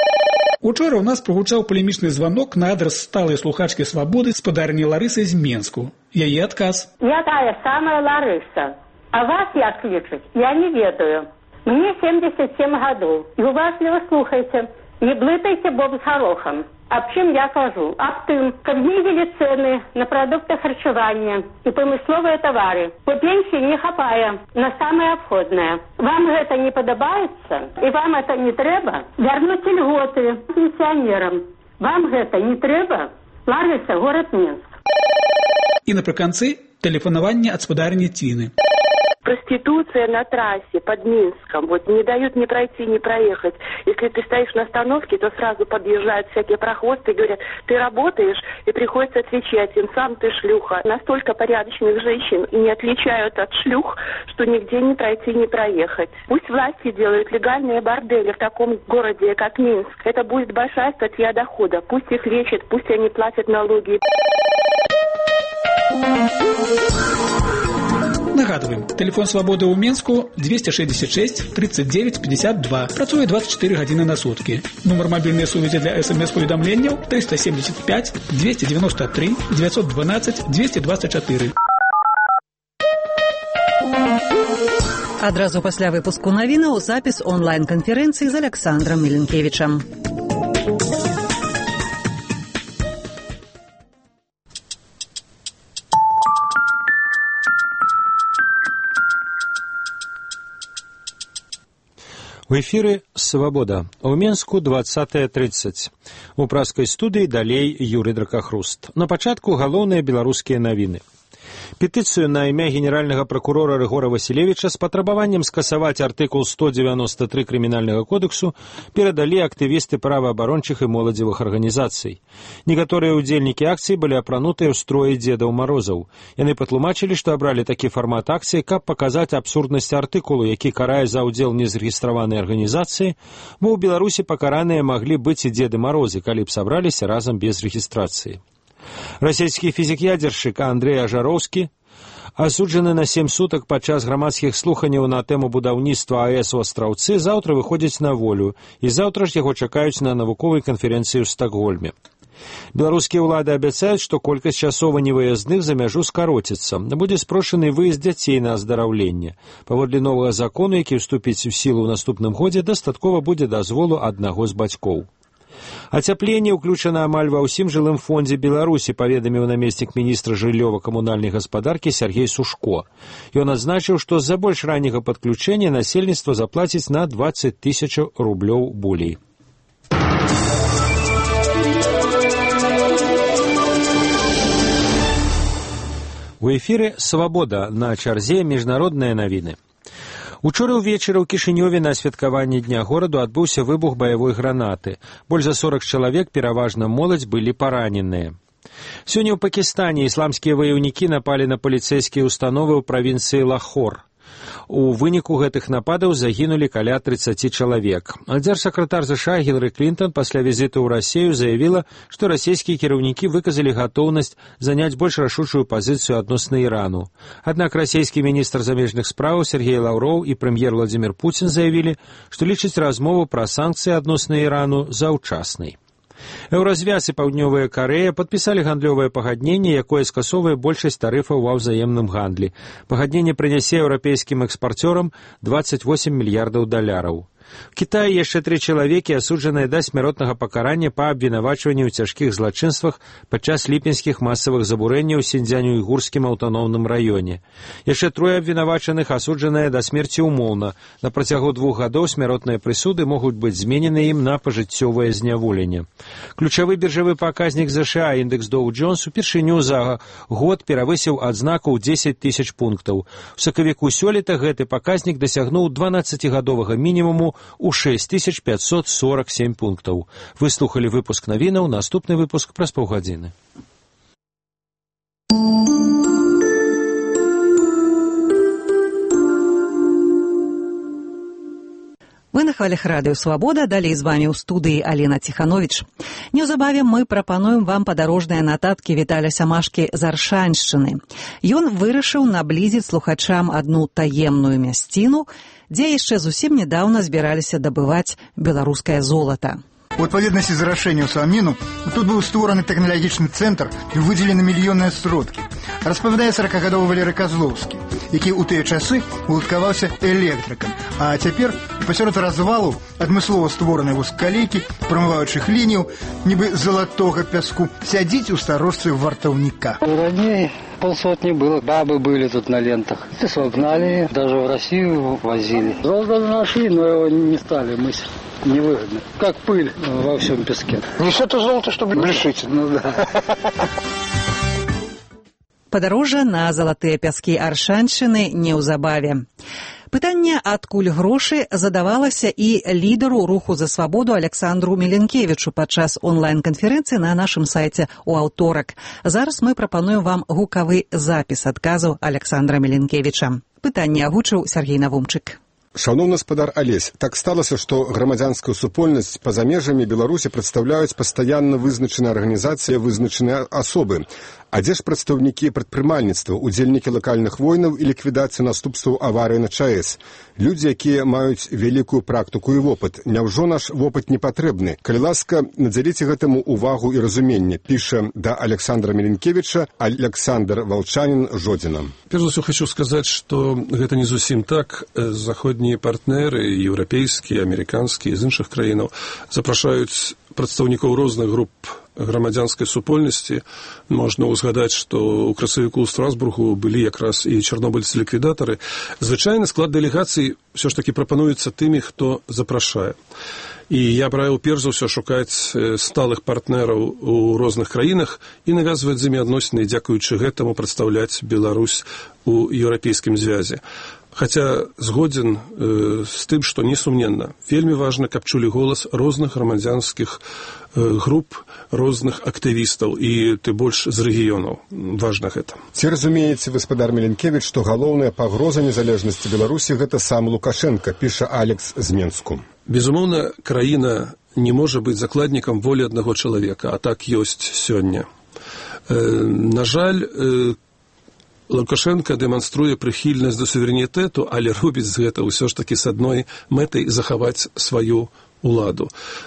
Учора у нас прогучаў палемічны звонок на адрес сталай слухачкі «Свабоды» спадарні Ларысы з Менску. Яе адказ. Я тая самая Ларыса. А вас як лічыць, я не ведаю. Мне семьдесят семь гадоў. І уважліва слухайце. Не блытайце боб з горохом. Об чем я кажу? Об тым, каб знизили цены на продукты харчевания и промысловые товары. По пенсии не хапае на самое обходное. Вам это не подобается? И вам это не треба? Вернуть льготы пенсионерам. Вам это не треба? Лариса, город Минск. И напрыканцы тэлефанаванне ад спадарніЦіны. Проституция на трассе под Минском. Вот не дают ни пройти, ни проехать. Если ты стоишь на остановке, то сразу подъезжают всякие прохвосты и говорят, ты работаешь, и приходится отвечать им, сам ты шлюха. Настолько порядочных женщин и не отличают от шлюх, что нигде не пройти, не проехать. Пусть власти делают легальные бордели в таком городе, как Минск. Это будет большая статья дохода. Пусть их лечат, пусть они платят налоги. Нагадываем, телефон свободы ў Менску двести шестьдесят шесть тридцать девять пятьдесят два. Працуе двадцать четыре гадзіны на сутки. Номер мобильной сувязі для смс-поведомления триста семьдесят пять двести девяносто три девятьсот двенадцать двести двадцать четыре. Адразу пасля выпуску навінаў запіс онлайн-канферэнцыі з Александром Міленкевічам. У эфіры «Свабода». У Менску двадцатая тридцать. У праскай студыі далей Юрый Дракахруст. На пачатку галоўныя беларускія навіны. Петыцыю на імя генеральнага прокурора Рыгора Васілевіча з патрабаваннем скасаваць артыкул сто девяносто три крымінальнага кодексу перадалі актывісты праваабарончых і моладзевых арганізацый. Некаторыя ўдзельнікі акцыі былі апранутыя ў строі Дзедаў Марозаў. Яны патлумачылі, што абралі такі фармат акцыі, каб паказаць абсурднасць артыкулу, які карае за ўдзел незарэгістраванай арганізацыі, бо ў Беларусі пакараныя маглі быць і Дзеды Марозы, калі б сабраліся разам без рэгістрацыі. Расійскі фізік-ядзершчык Андрэй Ажароўскі, асуджаны на сем сутак падчас грамадскіх слуханняў на тэму будаўніцтва АЭС у Астраўцы, заўтра выходзіць на волю, і заўтра ж яго чакаюць на навуковай канферэнцыі ў Стакгольме. Беларускія ўлады абяцаюць, што колькасць часова невыязных за мяжу скароціцца. Будзе спрошаны выезд дзяцей на аздараўленне. Паводле новага закону, які ўступіць у сілу ў наступным годзе, дастаткова будзе дазволу аднаго з бацькоў. Ацяпленне ўключана амаль ва ўсім жылым фондзе Беларусі, паведаміў намеснік міністра жыллёва-камунальнай гаспадаркі Сергей Сушко. Ён адзначыў, што з-за больш ранняга падключэння насельніцтва заплаціць на двадцать тысяч рублёў болей. У эфіры «Свабода», на чарзе міжнародныя навіны. Учора ўвечары ў Кішынёве на святкаванні Дня гораду адбыўся выбух баявой гранаты. Больш за сорок чалавек, пераважна моладзь, былі параненыя. Сёння ў Пакістане ісламскія ваяўнікі напалі на паліцэйскія ўстановы ў правінцыі Лахор. У выніку гэтых нападаў загінулі каля тридцати чалавек. Дзяржсакратар ЗША Гілары Клінтон пасля візіту ў Расію заявіла, што расійскія кіраўнікі выказалі гатоўнасць заняць больш рашучую пазіцыю адносна Ірану. Аднак расійскі міністр замежных спраў Сергей Лаўроў і прэм'ер Владзімір Пуцін заявілі, што лічаць размову пра санкцыі адносна Ірану заўчаснай. Еўразвяз і Паўднёвая Карэя падпісалі гандлёвае пагадненне, якое скасоўвае большасць тарыфаў ва ўзаемным гандлі. Пагадненне прынясе еўрапейскім экспарцёрам двадцать восемь мільярдаў даляраў. В Китаі яшчэ тры чалавекі асуджаныя да смяротнага пакарання па абвінавачванні ў цяжкіх злачынствах падчас ліпенскіх масавых забурэнняў у Сіньцзянь-Уйгурскім аўтаномным раёне. Яшчэ трое абвінавачаных асуджаныя да смерці ўмоўна. На працягу двух гадоў смяротныя прысуды могуць быць зменены ім на пажыццёвае зняволенне. Ключавы біржавы паказнік ЗША індекс Доу Джонс упершыню за год перавысіў адзнаку ў дзесяць тысяч пунктаў. У сакавіку сёлета гэты паказнік дасягнуў дванаццацігадовага мінімуму у шесть тысяч пятьсот сорок семь пунктаў. Вы слухали выпуск навінаў, наступны выпуск праз паўгадзіны. Вы на хвалях радыё «Свабода», далей з вамі ў студыі Алена Ціхановіч. Неўзабаве мы прапануем вам падарожныя нататкі Віталя Сямашкі з Аршаншчыны. Ён вырашыў наблізіць слухачам адну таемную мясціну, дзе яшчэ зусім нядаўна збіраліся дабываць беларускае золата. У адпаведнасці з рашэннем Саміну тут быў створаны тэхналагічны цэнтр і выдзелены мільённыя сродкі. Распавядае сорокагадовы Валерый Козловскі, які ў тыя часы уладкаваўся электрыкам, а цяпер пасярод развалу адмыслова створанай вузкалейкі, прамываючых лінію, нібы залатога пяску, сядзіць у старожцы вартаўніка. Раней полсотни было, бабы были тут на лентах. Песок гнали, даже в Россию возили. Золото нашли, но его не стали мыслить. Невыгодно. Как пыль во всем песке. Не все то золото, чтобы лишить. Ну да. Падарожжа на залатыя пяскі Аршаншчыны неўзабаве. Пытанне, адкуль грошы, задавалася і лідару руху за свабоду Александру Міленкевічу падчас онлайн-канферэнцыі на нашым сайце ў аўторак. Зараз мы прапануем вам гукавы запіс адказу Александра Міленкевіча. Пытанне агучыў Сергей Навумчык. Шановны спадар Алесь, так сталася, што грамадзянскую супольнасць па-за межамі Беларусі прадстаўляюць пастаянна вызначаныя арганізацыі, вызначаныя асобы. А дзе ж прадстаўнікі прадпрымальніцтва, удзельнікі лакальных войнаў і ліквідацыі наступстваў аварыі на ЧАЭС? Людзі, якія маюць вялікую практыку і вопыт. Няўжо наш вопыт не патрэбны? Калі ласка, надзяліце гэтаму увагу і разуменне, піша да Александра Міленкевіча Александр Волчанин Жодзіна. Перш за ўсё хочу сказаць, што гэта не зусім так. Заходнія партнеры, еўрапейскія, амерыканскія, з іншых краінаў запрашаюць прадстаўнікоў розных груп грамадзянскай супольнасці. Можна ўзгадаць, што ў красавіку ў Страсбургу былі якраз і чарнобыльцы-ліквідатары. Звычайна склад дэлегацый ўсё ж такі прапануецца тымі, хто запрашае. І я б раіў перш за ўсё шукаць сталых партнераў у розных краінах і навязваць з імі адносіны, дзякуючы гэтаму прадстаўляць Беларусь у еўрапейскім звязе. Хаця згодзін э, з тым, што несумненна, вельмі важна, каб чулі голас розных грамадзянскіх э, груп, розных актывістаў і ты больш з рэгіёнаў. Важна гэта. Ці разумееце, гаспадар Міленкевіч, што галоўная пагроза незалежнасці Беларусі гэта сам Лукашенко, піша Алекс з Менску. Безумоўна, краіна не можа быць закладнікам волі аднаго чалавека, а так ёсць сёння. Э, на жаль, э, Лукашенко дэманструе прыхільнасць да суверэнітэту, але робіць гэта ўсё ж такі з адной мэтай захаваць сваю уладу.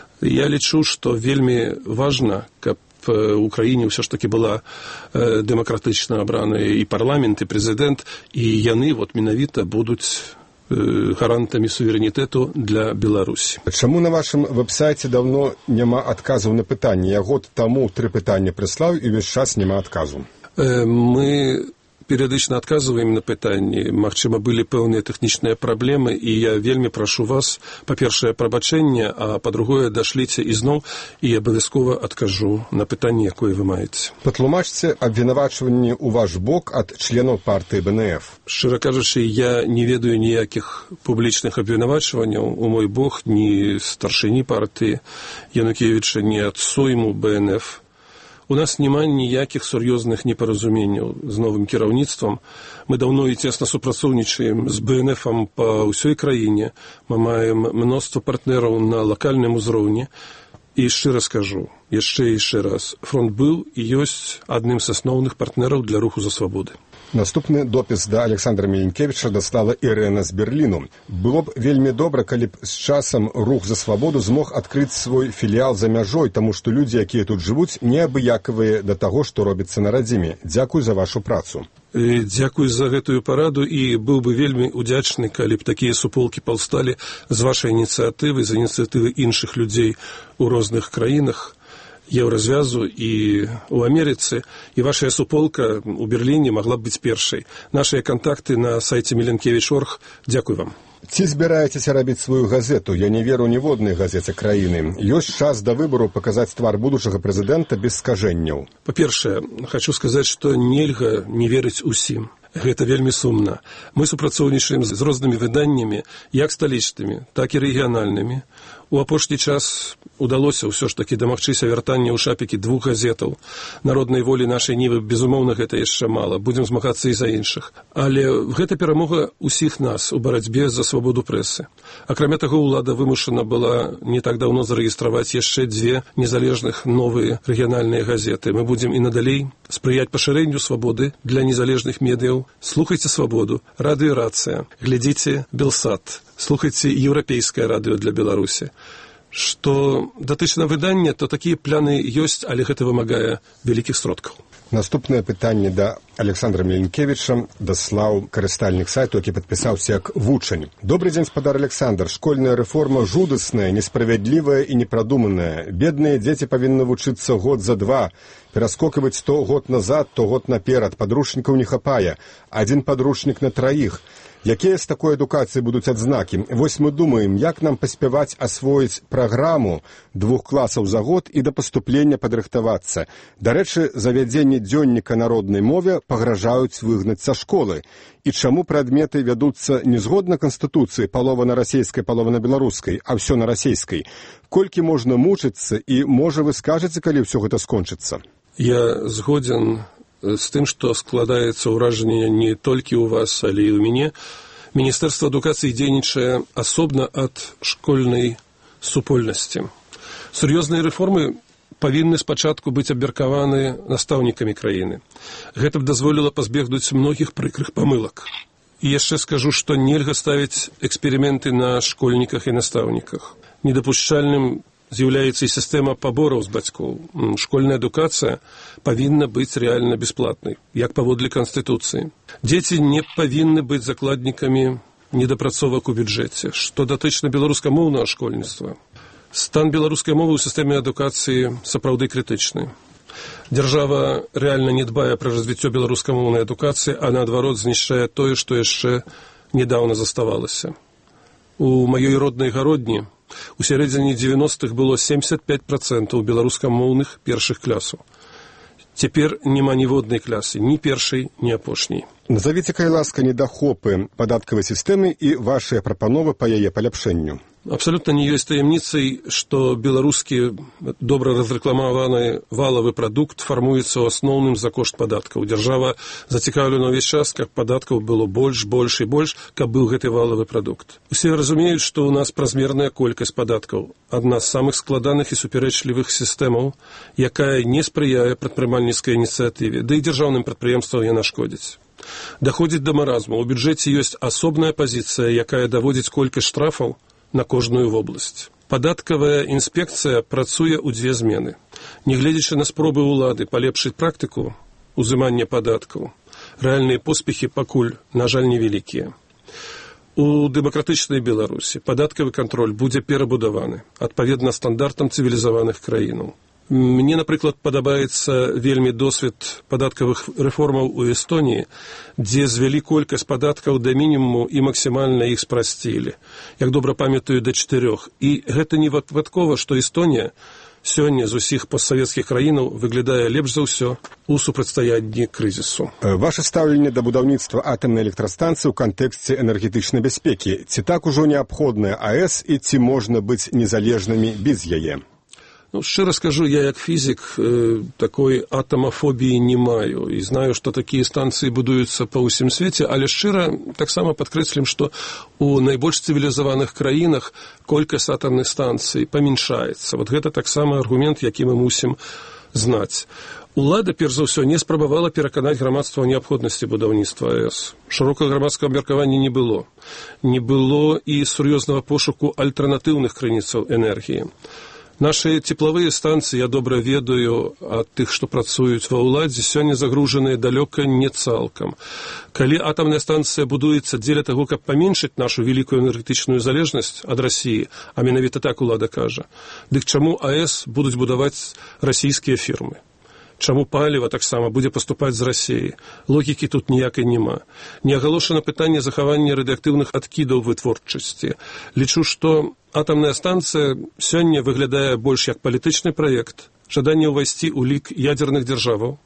Я лічу, што вельмі важна, каб у краіне ўсё ж такі была э, дэмакратычна абраны і парламент, і прэзідэнт, і яны вот менавіта будуць э, гарантамі суверэнітэту для Беларусі. Чаму на вашым вэб-сайце даўно няма адказаў на пытанне? Я год таму тры пытання прыслаў, і ўвесь час няма адказу. Э, мы перыядычна адказваем на пытанні. Магчыма, былі пэўныя тэхнічныя праблемы, і я вельмі прашу вас, па-першае, прабачэнне, а па-другое, дашліце ізноў, і я абавязкова адкажу на пытанне, якое вы маеце. Патлумачце абвінавачванні ў ваш бок ад членаў партыі Бэ Эн Эф. Шчыра кажучы, я не ведаю ніякіх публічных абвінавачванняў у мой бок, ні старшыні партыі Янукевіча, ні ад сойму Бэ Эн Эф. У нас няма ніякіх сур'ёзных непаразуменняў з новым кіраўніцтвам. Мы даўно і цесна супрацоўнічаем з Бэ Эн Эфам па ўсёй краіне. Мы маем мноства партнераў на лакальным узроўні. І шчыра скажу, яшчэ і яшчэ раз, фронт быў і ёсць адным з асноўных партнераў для руху за свабоды. Наступны допіс да Александра Міленкевіча даслала Ірэна з Берліну. Было б вельмі добра, калі б з часам рух за свабоду змог адкрыць свой філіял за мяжой, таму што людзі, якія тут жывуць, неабыякавыя да таго, што робіцца на радзіме. Дзякуй за вашу працу. Дзякуй за гэтую параду, і быў бы вельмі удзячны, калі б такія суполкі паўсталі з вашай ініцыятывы, з ініцыятывы іншых людзей у розных краінах Еўразвязу і ў Амерыцы, і вашая суполка ў Берліне магла б быць першай. Нашыя кантакты на сайце міленкевіч точка орг. Дзякуй вам. Ці збіраецеся рабіць сваю газету? Я не веру ніводнай газеце краіны. Ёсць час да выбару паказаць твар будучага прэзідэнта без скажэнняў. Па-першае, хочу сказаць, што нельга не верыць усім. Гэта вельмі сумна. Мы супрацоўнічаем з рознымі выданнямі, як сталічнымі, так і рэгіянальнымі. У апошні час удалося ўсё ж такі дамагчыся вяртання ў шапікі двух газетаў. Народнай волі нашай нівы, безумоўна, гэта яшчэ мала. Будзем змагацца і за іншых. Але гэта перамога ўсіх нас у барацьбе за свабоду прэсы. Акрамя таго, улада вымушана была не так даўно зарэгістраваць яшчэ дзве незалежных новыя рэгіянальныя газеты. Мы будзем і надалей спрыяць пашырэнню свабоды для незалежных медыяў. Слухайце свабоду, радыё Рацыя, глядзіце Белсат, слухайце еўрапейскае радыё для Беларусі. Што датычна выдання, то такія пляны ёсць, але гэта вымагае вялікіх сродкаў. Наступнае пытанне да Александра Міленкевіча даслаў карыстальнік сайту, які падпісаўся як вучань. Добрый дзень, спадар Александр. Школьная рэформа жудасная, несправядлівая і непрадуманая. Бедныя дзеці павінны вучыцца год за два. Пераскокваць то год назад, то год наперад. Падручнікаў не хапае. Адзін падручнік на траіх. Якія з такой адукацыі будуць адзнакі? Вось мы думаем, як нам паспяваць асвоіць праграму двух класаў за год і да паступлення падрыхтавацца. Дарэчы, завядзенне дзённіка народнай мове пагражаюць выгнаць са школы. І чаму прадметы вядуцца не згодна Канстытуцыі, палова на расейскай, палова на беларускай, а ўсё на расейскай? Колькі можна мучыцца і, можа, вы скажаце, калі ўсё гэта скончыцца? Я згоден з тым, што складаецца ўражанне не толькі ў вас, але і ў мяне. Міністэрства адукацыі дзейнічае асобна ад школьнай супольнасці. Сур'ёзныя рэформы павінны спачатку быць абмеркаваны настаўнікамі краіны. Гэта б дазволіла пазбегнуць многіх прыкрых памылак. І яшчэ скажу, што нельга ставіць эксперыменты на школьніках і настаўніках. Недапушчальным з'яўляецца і сістэма пабораў з бацькоў. Школьная адукацыя павінна быць рэальна бясплатнай, як паводле Канстытуцыі. Дзеці не павінны быць закладнікамі недапрацовак у бюджэце. Што датычна беларускамоўнага школьніцтва, стан беларускай мовы ў сістэме адукацыі сапраўды крытычны. Дзяржава рэальна не дбае пра развіццё беларускамоўнай адукацыі, а наадварот знішчае тое, што яшчэ нядаўна заставалася. У маёй роднай гародні у сярэдзіне дзевяностых было семьдесят пять процентов беларускамоўных першых класаў. Цяпер няма ніводнай класы, ні першай, ні апошняй. Назавіце, калі ласка, недахопы падаткавай сістэмы і вашыя прапановы па яе паляпшэнню. Абсалютна не ёсць таямніцай, што беларускі добра разрэкламаваны валавы прадукт фармуецца ў асноўным за кошт падаткаў. Дзяржава зацікаўлена ўвесь час, каб падаткаў было больш, больш і больш, каб быў гэты валавы прадукт. Усе разумеюць, што ў нас празмерная колькасць падаткаў. Адна з самых складаных і суперэчлівых сістэмаў, якая не спрыяе прадпрымальніцкай ініцыятыве, да і дзяржаўным прадпрыемствам яна шкодзіць. Даходзіць да маразму. У бюджэце ёсць асобная пазіцыя, якая даводзіць колькасць штрафаў на кожную вобласць. Падаткавая інспекцыя працуе ў дзве змены. Нягледзячы на спробы ўлады палепшыць практыку узымання падаткаў, рэальныя поспехі пакуль, на жаль, невялікія. У дэмакратычнай Беларусі падаткавы кантроль будзе перабудаваны адпаведна стандартам цывілізаваных краінаў. Мне, напрыклад, падабаецца вельмі досвед падаткавых рэформаў у Эстоніі, дзе звялі колькасць падаткаў да мінімуму і максімальна іх спрасцілі. Як добра памятаю, да чатырох. І гэта не выпадкова, што Эстонія сёння з усіх постсавецкіх краінаў выглядае лепш за ўсё у супрацьстаянні крызісу. Ваше стаўленне да будаўніцтва атамнай электрастанцыі ў кантэксце энергетычнай бяспекі. Ці так ужо неабходная АЭС і ці можна быць незалежнымі без яе? Ну, шчыра скажу, я як фізік э, такой атамафобіі не маю і знаю, што такія станцыі будуюцца па ўсім свеце, але шчыра таксама падкрэслім, што у найбольш цывілізаваных краінах колькасць атамных станцый памяншаецца. Вот гэта таксама аргумент, які мы мусім знаць. Улада, перш за ўсё, не спрабавала пераканаць грамадства ў неабходнасці будаўніцтва АЭС. Шырокага грамадскага абмеркавання не было. Не было і сур'ёзнага пошуку альтэрнатыўных крыніцаў энергіі. Нашы цеплавыя станцыі, я добра ведаю ад тых, што працуюць ва ўладзе, сёння загружаныя далёка не цалкам. Калі атамная станцыя будуецца дзеля таго, каб паменшыць нашу вялікую энергетычную залежнасць ад Расіі, а менавіта так улада кажа, дык чаму АЭС будуць будаваць расійскія фірмы? Чаму паліва таксама будзе паступаць з Расіі? Логікі тут ніякай няма. Не агалошана пытанне захавання радыактыўных адкідаў вытворчасці. Лічу, што атамная станцыя сёння выглядае больш як палітычны праект, жаданне ўвайсці ў лік ядзерных дзяржаваў.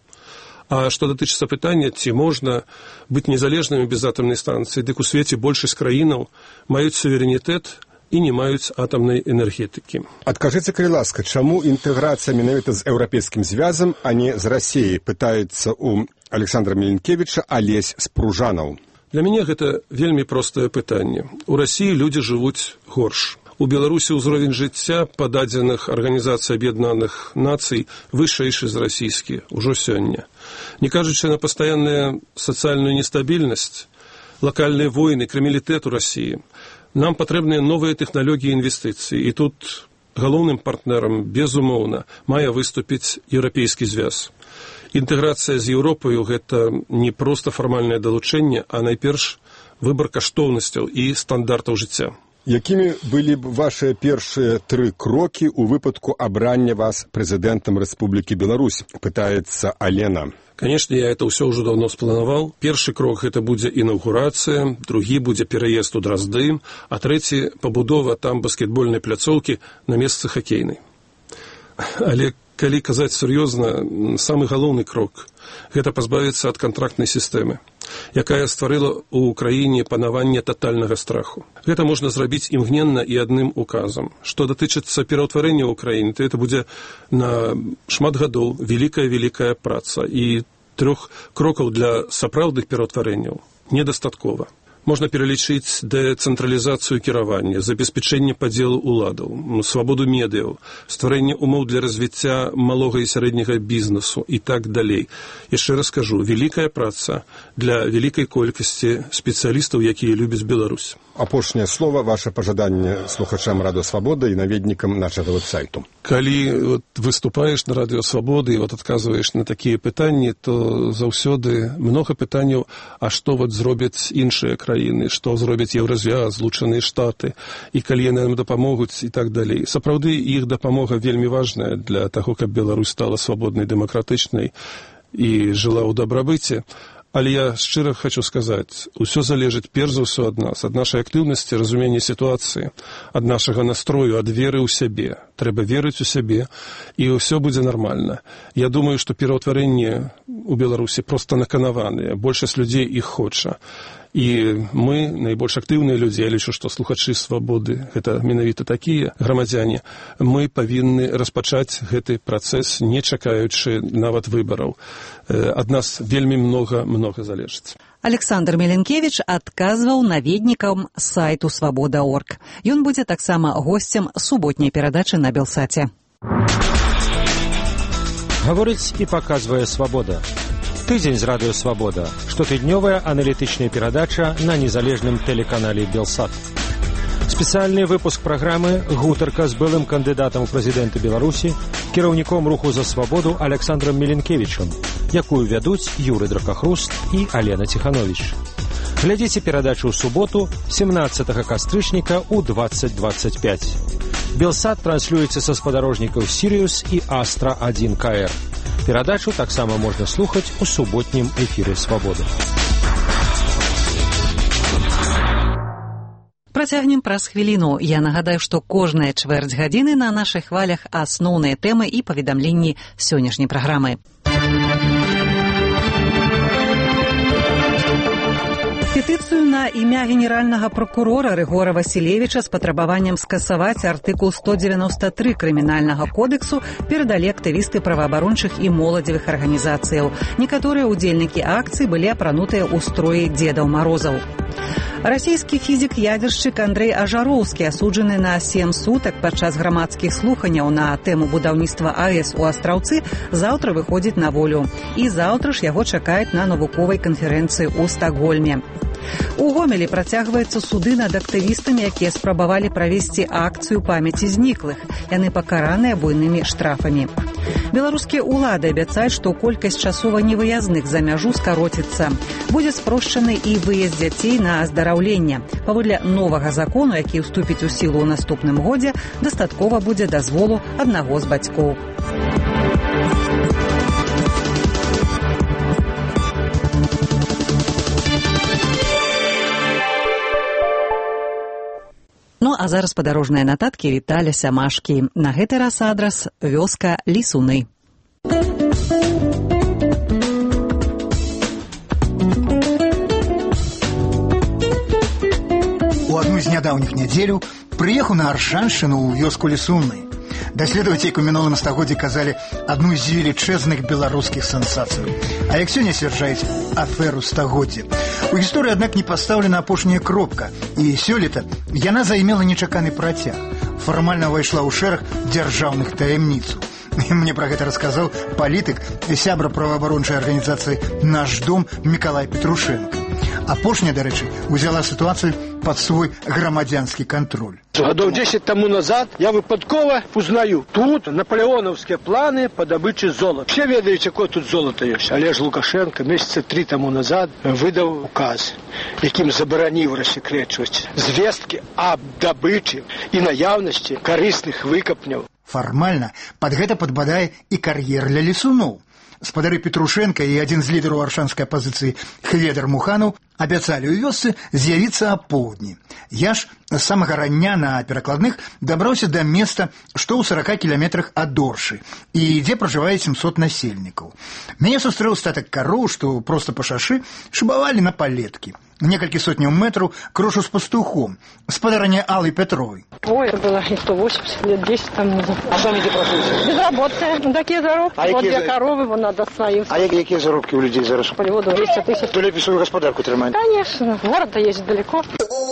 А што датычыцца пытання, ці можна быць незалежнымі без атамнай станцыі, дык у свеце большасць краінаў маюць суверэнітэт і не маюць атамнай энергетыкі. Адкажыце, калі ласка, чаму інтэграцыя менавіта з еўрапейскім звязам, а не з Расіяй, пытаецца ў Александра Меленкевіча Алесь Спружанаў. Для мяне гэта вельмі простае пытанне. У Расіі людзі жывуць горш. У Беларусі ўзровень жыцця па дадзеных Арганізацыі Аб'яднаных Нацый вышэйшы з расійскі ўжо сёння. Не кажучы на пастаянную сацыяльную нестабільнасць, лакальныя войны, крымілітэт у Расіі, нам патрэбныя новыя тэхналогіі інвестыцыі, і тут галоўным партнерам, безумоўна, мае выступіць еўрапейскі звяз. Інтэграцыя з Еўропаю – гэта не проста фармальнае далучэнне, а найперш выбар каштоўнасцяў і стандартаў жыцця. Якімі былі б вашыя першыя тры крокі ў выпадку абрання вас прэзідэнтам Рэспублікі Беларусь, пытаецца Алена. Конечно, я это ўсё ўжо давно спланаваў. Першы крок гэта будзе інаўгурацыя, другі будзе пераезд у Дразды, а трэці пабудова там баскетбольнай пляцоўкі на месцы хакейнай. Але калі казаць сур'ёзна, самы галоўны крок гэта пазбавіцца ад кантрактнай сістэмы, якая стварыла ў краіне панаванне татальнага страху. Гэта можна зрабіць імгненна і адным указам. Што датычыцца пераўтварэння ў краіне, то это будзе на шмат гадоў вялікая-вялікая праца, і трох крокаў для сапраўдных пераўтварэнняў недастаткова. Можна пералічыць дэцэнтралізацыю кіравання, забеспячэнне падзелу ўладаў, свабоду медыяў, стварэнне умоў для развіцця малога і сярэдняга бізнесу і так далей. Яшчэ раз кажу, вялікая праца для вялікай колькасці спецыялістаў, якія любяць Беларусь. Апошняе слово, ваше пажаданне слухачам Радыё Свабода і наведнікам нашага веб-сайту. Калі вот, выступаеш на Радыё Свабоды і вот, адказваеш на такія пытанні, то заўсёды многа пытанняў, а што вот, зробяць іншыя краіны, што зробяць Еўразвяз, Злучаныя Штаты, і калі яны нам дапамогуць і так далей. Сапраўды, іх дапамога вельмі важная для таго, каб Беларусь стала свабоднай, дэмакратычнай і жыла ў дабрабыце. Але я шчыра хочу сказаць, усё залежыць перш за ўсё ад нас, ад нашай актыўнасці, разумення сітуацыі, ад нашага настрою, ад веры ў сябе. Трэба верыць у сябе, і ўсё будзе нармальна. Я думаю, што пераўтварэнне у Беларусі проста наканаваныя, большасць людзей іх хоча. І мы, найбольш актыўныя людзі, я лічу, што слухачы Свабоды, гэта менавіта такія грамадзяне, мы павінны распачаць гэты працэс, не чакаючы нават выбараў. Ад нас вельмі многа-многа залежыць. Александр Меленкевич адказваў наведнікам сайту свабода точка орг. Ён будзе таксама госцем суботняй перадачы на Белсаце. Гаворыць і паказвае Свабода. Тыдзень з Радыё Свабода. Штотыднёвая аналітычная перадача на незалежным тэлеканале Белсат. Спецыяльны выпуск праграмы «Гутарка» з былым кандыдатам у прэзідэнты Беларусі, кіраўніком руху за свабоду Александром Меленкевичам, якую вядуць Юры Дракахруст і Алена Ціхановіч. Глядзіце перадачу ў суботу, семнаццатага кастрычніка ў дваццаць дваццаць пяць. Белсат транслюецца са спадарожнікаў «Сіриус» і «Астра один ка эр». Перадачу таксама можна слухаць у суботнім эфіры «Свабоды». Працягнем праз хвіліну. Я нагадаю, што кожная чвэрць гадзіны на нашых хвалях асноўныя тэмы і паведамленні сённяшняй праграмы. Петыцыю на імя генеральнага прокурора Рыгора Васілевіча з патрабаваннем скасаваць артыкул сто девяносто три крымінальнага кодексу перадалі актывісты праваабарончых і моладзевых арганізацыяў. Некаторыя ўдзельнікі акцыі былі апранутыя ў строі Дзедаў Марозаў. Расійскі фізік-ядзершчык Андрэй Ажароўскі, асуджаны на сем сутак падчас грамадскіх слуханняў на тэму будаўніцтва АЭС у Астраўцы, заўтра выходзіць на волю. І заўтра ж яго чакаюць на навуковай канферэнцыі ў Стакгольме. У Гомелі працягваюцца суды над актывістамі, якія спрабавалі правесці акцыю памяці зніклых. Яны пакараныя буйнымі штрафамі. Беларускія ўлады абяцаюць, што колькасць часова невыязных за мяжу скароціцца. Будзе спрошчаны і выезд дзяцей на аздараўленне. Паводле новага закону, які ўступіць у сілу ў наступным годзе, дастаткова будзе дазволу аднаго з бацькоў. Ну, а зараз падарожныя нататкі Віталя Сямашкі. На гэты раз адрас вёска Лісуны. У одну з нядаўніх нядзеляў прыехаў на Аршаншчыну ў вёску Лісуны. Даследаваць, як у мінулым стагоддзі казалі, адну з велічэзных беларускіх сенсацый. А як сёння сцвярджаюць, аферу стагоддзя. У гісторыі, аднак, не пастаўлена апошняя кропка, і сёлета яна займела нечаканы працяг. Фармальна ўвайшла ў шэраг дзяржаўных таямніцаў. Мне пра гэта расказаў палітык і сябра праваабарончай арганізацыі «Наш дом» Мікалай Петрушенко. Апошняя, дарэчы, узяла сітуацыю пад свой грамадзянскі кантроль. Гадоў дзесяць таму назад я выпадкова узнаю, тут наполеонаўскія планы па дабычы золата. Все ведаюць, якое тут золата ёсць. Але ж Лукашенко месяца три таму назад выдаў указ, якім забараніў рассекрэчваць звесткі аб дабычы і наяўнасці карысных выкапняў. Фармальна пад гэта падбадае і кар'ер ля лісуноў. спадары Петрушенко і адзін з лідараў аршанскай апазіцыі Хведар Муханаў абяцалі ў вёсцы з'явіцца апоўдні. Я ж з самага рання на перакладных дабраўся да места, што ў сорока кіламетрах ад Оршы, і дзе пражывае сямсот насельнікаў. Мяне сустрэў статак кароў, што проста па шашы шыбавалі на палеткі. Некалькі сотняў метраў крошу з пастухом, спадарня Аллы Петровой. Ой, это было и сто восемьдесят лет, десять там назад. А сами где працуете? Безработные. Ну, такие заробки. А вот якія... две коровы, вон надо своим. А якія заробки у людей зараз? По воду двести тысяч. То лепей свою господарку тримать? Конечно. В город ездить далеко.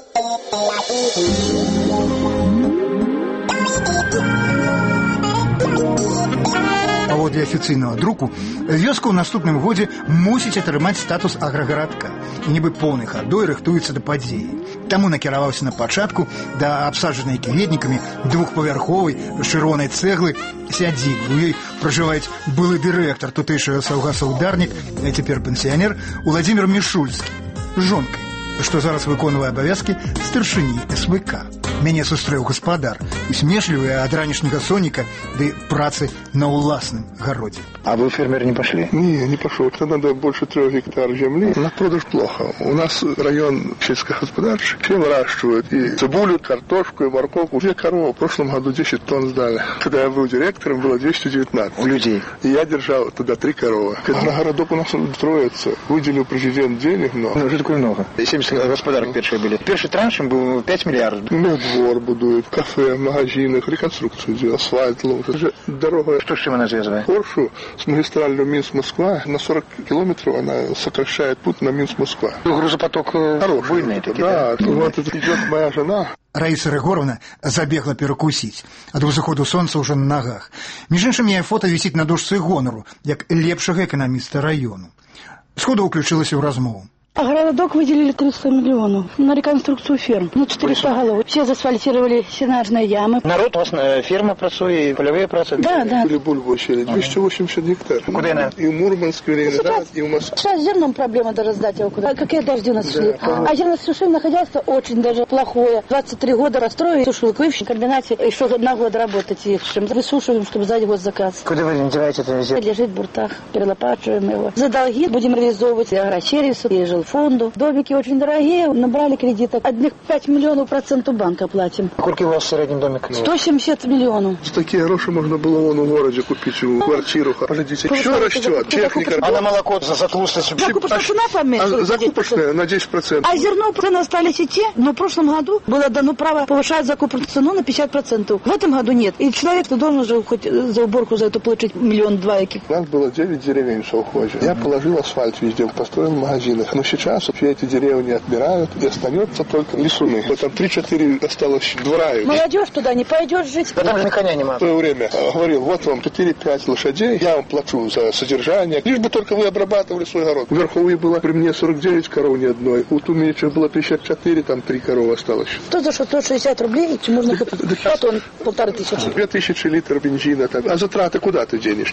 Паводле афіцыйнага друку, вёска ў наступным годзе мусіць атрымаць статус аграгарадка і нібы поўнай хадой рыхтуецца да падзеі. Таму накіраваўся на пачатку да абсаджанай кветнікамі двухпавярховай чырвонай цэглы сядзібы. У ёй пражываюць былы дырэктар тутэйшага саўгаса «Ударнік», а цяпер пенсіянер Уладзімір Мішульскі з жонкай, што зараз выконвае абавязкі старшыні эс вэ ка. Мяне сустрэў гаспадар, усмешлівы ад ранішняга соніка ды працы на ўласным гародзе. А вы, фермер, не пошли? Не, не пошел. Это надо больше трех гектар земли. На продаж плохо. У нас район сельскохозяйственный. Все выращивают и цибулю, картошку, и морковку. Две коровы в прошлом году десять тонн сдали. Когда я был директором, было двести девятнадцать. У людей? И я держал туда три коровы. Когда городок у нас строится, выделил президент денег много. Ну, уже такое много. семьдесят господарок первые были. Первый транш был пять миллиардов. Ну, двор будуют, кафе, магазины, реконструкцию делают, асфальт ловят. Это же дорога. Что с чем она связана? Поршу с магистралью Минск-Москва на сорок километров она сокращает путь на Минск-Москва. Грузопоток хороший. Буйный такие. Да, да? Вот это идет моя жена. Раиса Рыгоровна забегла перакусіць. Ад узыходу сонца ўжо на нагах. Між іншым, яе фота вісіць на дошцы гонару, як лепшага эканаміста раёну. Сходу ўключылася ў размову. А городок выделили триста миллионов на реконструкцию ферм. Ну, четыреста голов. Все заасфальтировали сенажные ямы. Народ у вас на ферма працует, полевые працы? Да, да. Или бульбу щели. двести восемьдесят гектар. Куда она? И в Мурманске, и в Ленинграде, и в Москве. Сейчас с зерном проблема даже сдать его куда. Какие дожди у нас шли. Да, а зерносушильное хозяйство очень даже плохое. двадцать три года расстроили сушилку. И в комбинате еще на год работать ищем. Высушиваем, чтобы сдать год заказ. Куда вы надеваете это зерно? Лежит в буртах. Перелопачиваем его. За долги будем реализовывать и агросервису, и жилфонду. Домики очень дорогие, набрали кредитов. Одних пять миллионов процентов банка платим. Сколько у вас в среднем домик? сто семьдесят миллионов. За такие гроши можно было вон в городе купить квартиру. Погодите, все растет, техника. А на молоко за затлустость? Закупочная цена поменьше. Закупочная на десять процентов. А зерно цены остались и те, но в прошлом году было дано право повышать закупочную цену на пятьдесят процентов. В этом году нет. И человек должен же хоть за уборку за это получить миллион-два. У нас было девять деревень в совхозе. Я положил асфальт везде, построил в магазинах. Но сейчас все эти деревни отбирают, и остается только лесуны. Вот там три-четыре осталось двора. Молодежь туда не пойдет жить. Да там же коня нема. В свое время говорил, вот вам четыре-пять лошадей, я вам плачу за содержание, лишь бы только вы обрабатывали свой огород. В Верховой было при мне сорок девять коров ни одной, у Тумича было пятьдесят четыре, там три коровы осталось. Что за сто шестьдесят рублей, можно купить? Вот он, полторы тысячи. Две тысячи литров бензина. Так. А затраты куда ты денешь?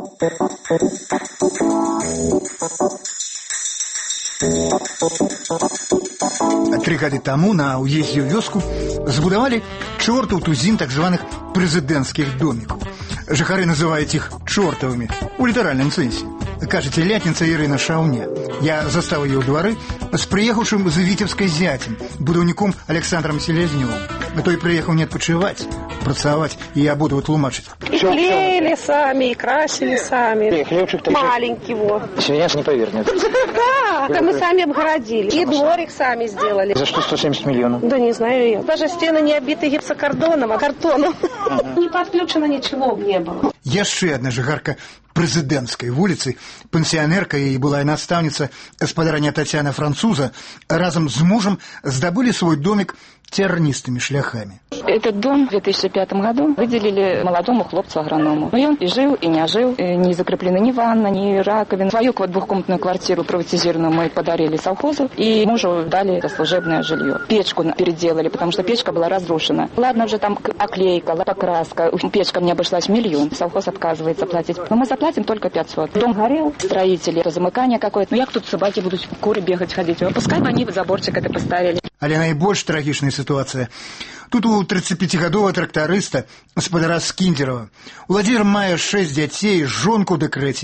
Тры гады таму на ўездзе ў вёску збудавалі чортаў тузін так званых прэзідэнцкіх домікаў. Жыхары называюць іх чортавымі у літаральным сэнсе. Кажа телятніца Ірына Шаўня. Я застаў яе ў двары з прыехаўшым з віцебскай зяцем, будаўніком Александром Селязнёвым. А той прыехаў не адпачываць, працаваць і абодва тлумачыць. И клеили сами, и красили сами. Маленький вот. Свинья не повернет. Да, это мы сами обгородили. И дворик сами сделали. За что сто семьдесят миллионов? Да не знаю я. Даже стены не обиты гипсокартоном, а картоном. Не подключено ничего не было. Яшчэ адна жыхарка прэзідэнцкай вуліцы, пенсіянерка і былая настаўніца гаспадарня Татьяна Француза разам з мужам здабылі свой домик тернистыми шляхами. Этот дом в две тысячи пятом году выделили молодому хлопцу-агроному. И он и жил, и не жил, и не закреплена ни ванна, ни раковина. Свою двухкомнатную квартиру приватизированную мы подарили совхозу, и мужу дали это служебное жилье. Печку переделали, потому что печка была разрушена. Ладно, уже там оклейка, покраска. Печка мне обошлась миллион. Совхоз отказывается платить. Но мы заплатим только пятьсот. Дом горел, строители, это замыкание какое-то. Ну, як тут собаки будут, куры бегать, ходить? Пускай бы они заборчик это поставили. Але найбольш трагічная сітуацыя. Тут у тридцатипятигадового трактарыста, спадара з Кіндзерава. Уладзімір мае шэсць дзяцей, жонку ў дэкрэце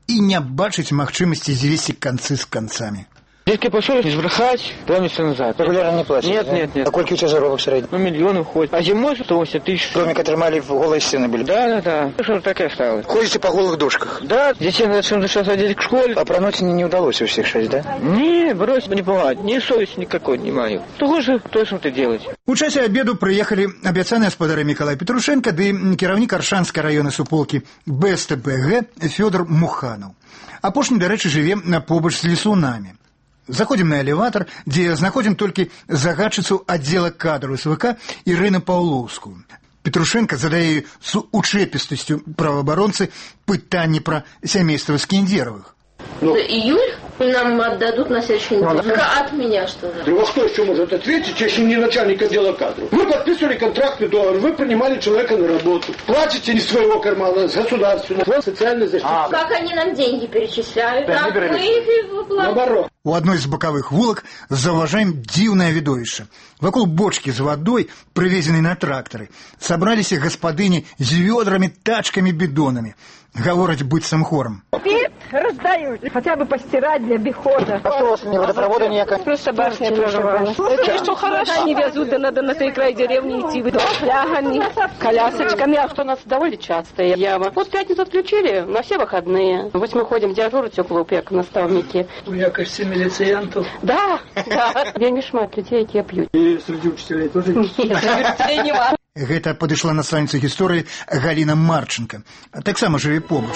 і не бачыць магчымасці звесці канцы з канцамі. Детки пошли не сбросать, полностью назад. Регулярно не платят? Нет, нет, нет. А сколько у тебя заработок средний? Ну, миллион уходит. А зимой сто восемьдесят тысяч. Кроме катермали в голые стены были? Да, да, да. Что так и осталось. Ходите по голых дошках? Да. Детей надо сейчас водить к школе. А пронуть не, не удалось у всех шесть, да? Не, брось, не бывает. Ни совести никакой не мою. Того же точно-то делать. У часе обеду прыехалі абяцаныя гаспадары Мікалай Петрушенко ды кіраўнік Аршанскай раённай суполкі Бэ Эс Тэ Бэ Гэ Фёдор Муханаў. Апошні, дарэчы, жыве побач з лесунамі. Заходзім на элеватар, дзе знаходзім толькі загадчыцу аддзела кадраў эс вэ ка Ірыну Паўлоўскую. Петрушенко задае з учэпістасцю праваабаронцы пытанні пра сямейства Скіндзеравых. Ну, июль нам отдадут на следующей неделе. Только от меня что-то. Да во что еще может ответить, если не начальник отдела кадров? Вы подписывали контрактный договор, вы принимали человека на работу. Платите не с своего кармана, с государственного. Фонд социальной защиты. А как они нам деньги перечисляют? Да, так мы их выплатим. Наоборот. У адной з бакавых вулак заўважаем дзіўнае відовішча. Вакол бочкі з вадой, прывезенай на трактары, сабраліся гаспадыні з вёдрамі, тачкамі, бидонамі. Гавораць быццам хорам. Спирт раздают, хотя бы постирать для обихода. А что у вас не водопровода никакого? Просто башня проживала. Это что хорошо. Они везут, да надо на той край деревни идти. Флягами, колясочками. А что у нас довольно частая яма. Вот пятницу отключили на все выходные. Вот мы ходим дежурить около УПЕК, наставники. У якости милициантов? Да, да. Вельми шмат людей, які п'ють. И среди учителей тоже? Нет, среди учителей нема. Гэта падышла настаўніца гісторыі Галіна Марченко. Таксама жыве побач.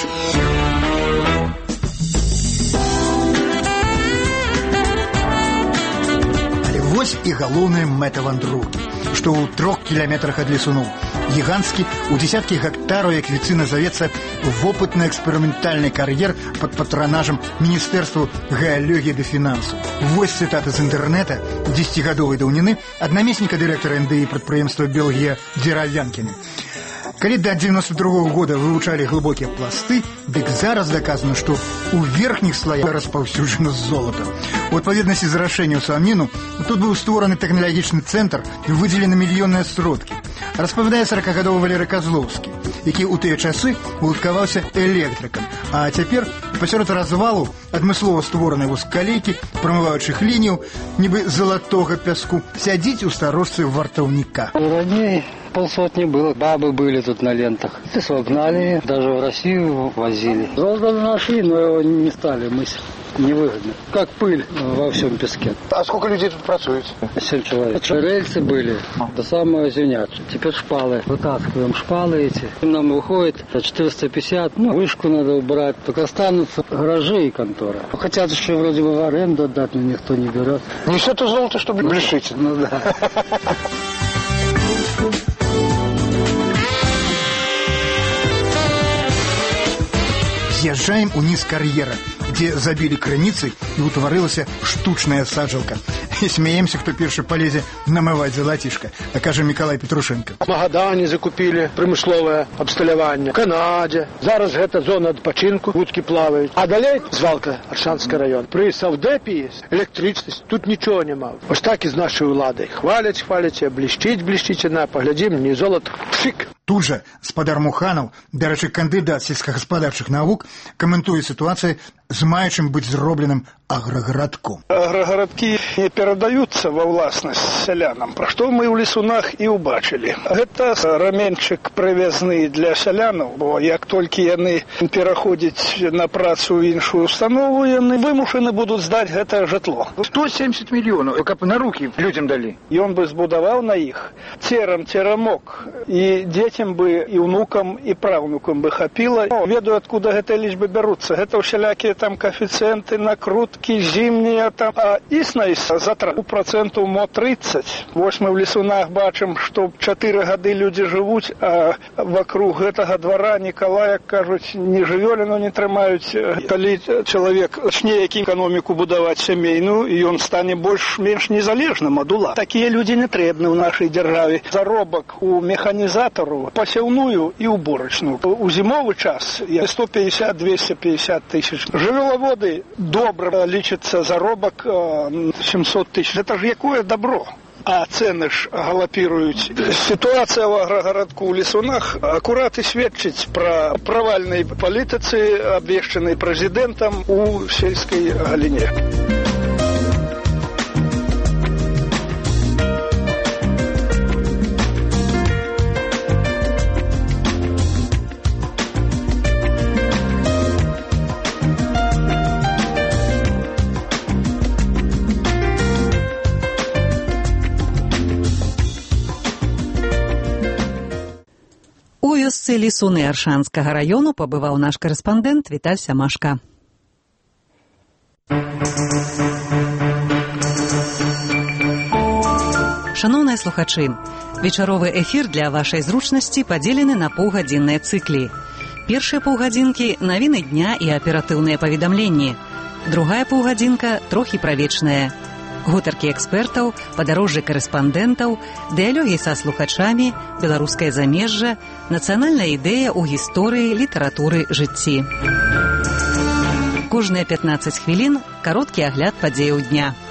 Але вось і галоўная мэта вандроўкі, што ў трох кіламетрах ад лесуноў. Гіганцкі, у дзесяткі гектараў, як афіцыйна завецца, вопытна-эксперыментальны кар'ер пад патранажам Міністэрства геалогіі ды фінансаў. Вось цытата з інтэрнэта дзесяцігадовай даўніны ад намесніка дырэктара эн дэ і прадпрыемства Белгія Дзеравянкіна. Калі да дзевяносто другого года вывучалі глыбокія пласты, дык зараз доказано, што ў верхніх слаях распаўсюджана золата. У адпаведнасці з рашэннем Саміну тут быў створаны тэхналагічны цэнтр і выдзелены мільённыя сродкі. Распавядае сорокагадовы Валерый Козловскі, які ў тыя часы уладкаваўся электрыкам, а цяпер пасярод развалу адмыслова створанай вузкалейкі, прамываючых лінію, нібы залатога пяску, сядзіць у старожцы вартаўніка. Раней полсотни было. Бабы были тут на лентах. Песок гнали, даже в Россию возили. Розган нашли, но его не стали мыть. Невыгодно. Как пыль во всем песке. А сколько людей тут працует? Семь человек. Рельсы были, до самого звенят. Теперь шпалы. Вытаскиваем шпалы эти. Нам выходит четыреста пятьдесят. Ну, вышку надо убрать. Только останутся гаражи и контора. Хотят еще вроде бы в аренду отдать, но никто не берет. Не все это золото, чтобы блешить. Ну да. З'язджаем уніз кар'ера, дзе забілі крыніцы і ўтварылася штучная саджалка. І смеемся, хто першы полезе намываць залатишко, а кажа Мікалай Петрушенко. В Магадане закупили промысловое обсталяванне, в Канаде. Зараз гэта зона адпачынку, вудкі плаваюць. А далей звалка Аршанский район. При Савдэпе есть электричность, тут ничего нема. Ось так і з нашей уладой. Хвалять, хвалять, блещить, блещить, на, поглядим, не золото, пшик. Тут жа спадар Муханаў, дарэчы, кандыдат сельскагаспадарчых навук, каментуе сітуацыю з маючым быць зробленым аграгарадком. Аграгарадкі не перадаюцца ва ўласнасць сялянам, пра што мы ў лесунах і ўбачылі. Гэта раменчык прывязны для сялянаў, бо як толькі яны пераходзяць на працу ў іншую установу, яны вымушаны будуць здаць гэтае жытло. сто семьдесят миллионов, каб на руки людям далі. Ён бы збудаваў на іх церам церамок, і дзецям бы, і ўнукам, і правнукам бы хапіла. Ведаю, адкуда гэтыя лічбы бяруцца. Гэта ўсялякія там коэфіцыенты, накруткі, зімнія там. А існай затрат у проценту мо тридцать. Вось мы в лесунах бачым, што чатыры гады людзі жывуць, а вокруг гэтага двара Николая, кажуць, ні жывёліну не трымаюць. Калі чалавек пачне які эканоміку будаваць сямейную, і ён стане больш-менш незалежным ад улад. Такія людзі не трэбны ў нашай дзяржаве. Заробак у механізатару пасяўную і уборачную. У зімовы час сто пятьдесят - двести пятьдесят тысяч. Жывёлаводы добра лічыцца заробак семьсот тысяч. Это ж якое добро. а цены ж галапіруюць. Сітуацыя ў аграгарадку ў Лісунах акурат і сведчыць пра правальнай палітыцы, абвешчанай прэзідэнтам у сельскай галіне. У вёсцы Лісуны Аршанскага раёну пабываў наш карэспандэнт Віталь Сямашка. Шаноўныя слухачы, вечаровы эфір для вашай зручнасці падзелены на паўгадзінныя цыклі. Першыя паўгадзінкі – навіны дня і аператыўныя паведамленні. Другая паўгадзінка – трохі пра вечнае. Гутаркі экспертаў, падарожжы карэспандэнтаў, дыялогі са слухачамі, беларускае замежжа, нацыянальная ідэя ў гісторыі, літаратуры, жыцці. Кожныя пятнаццаць хвілін кароткі агляд падзеяў дня.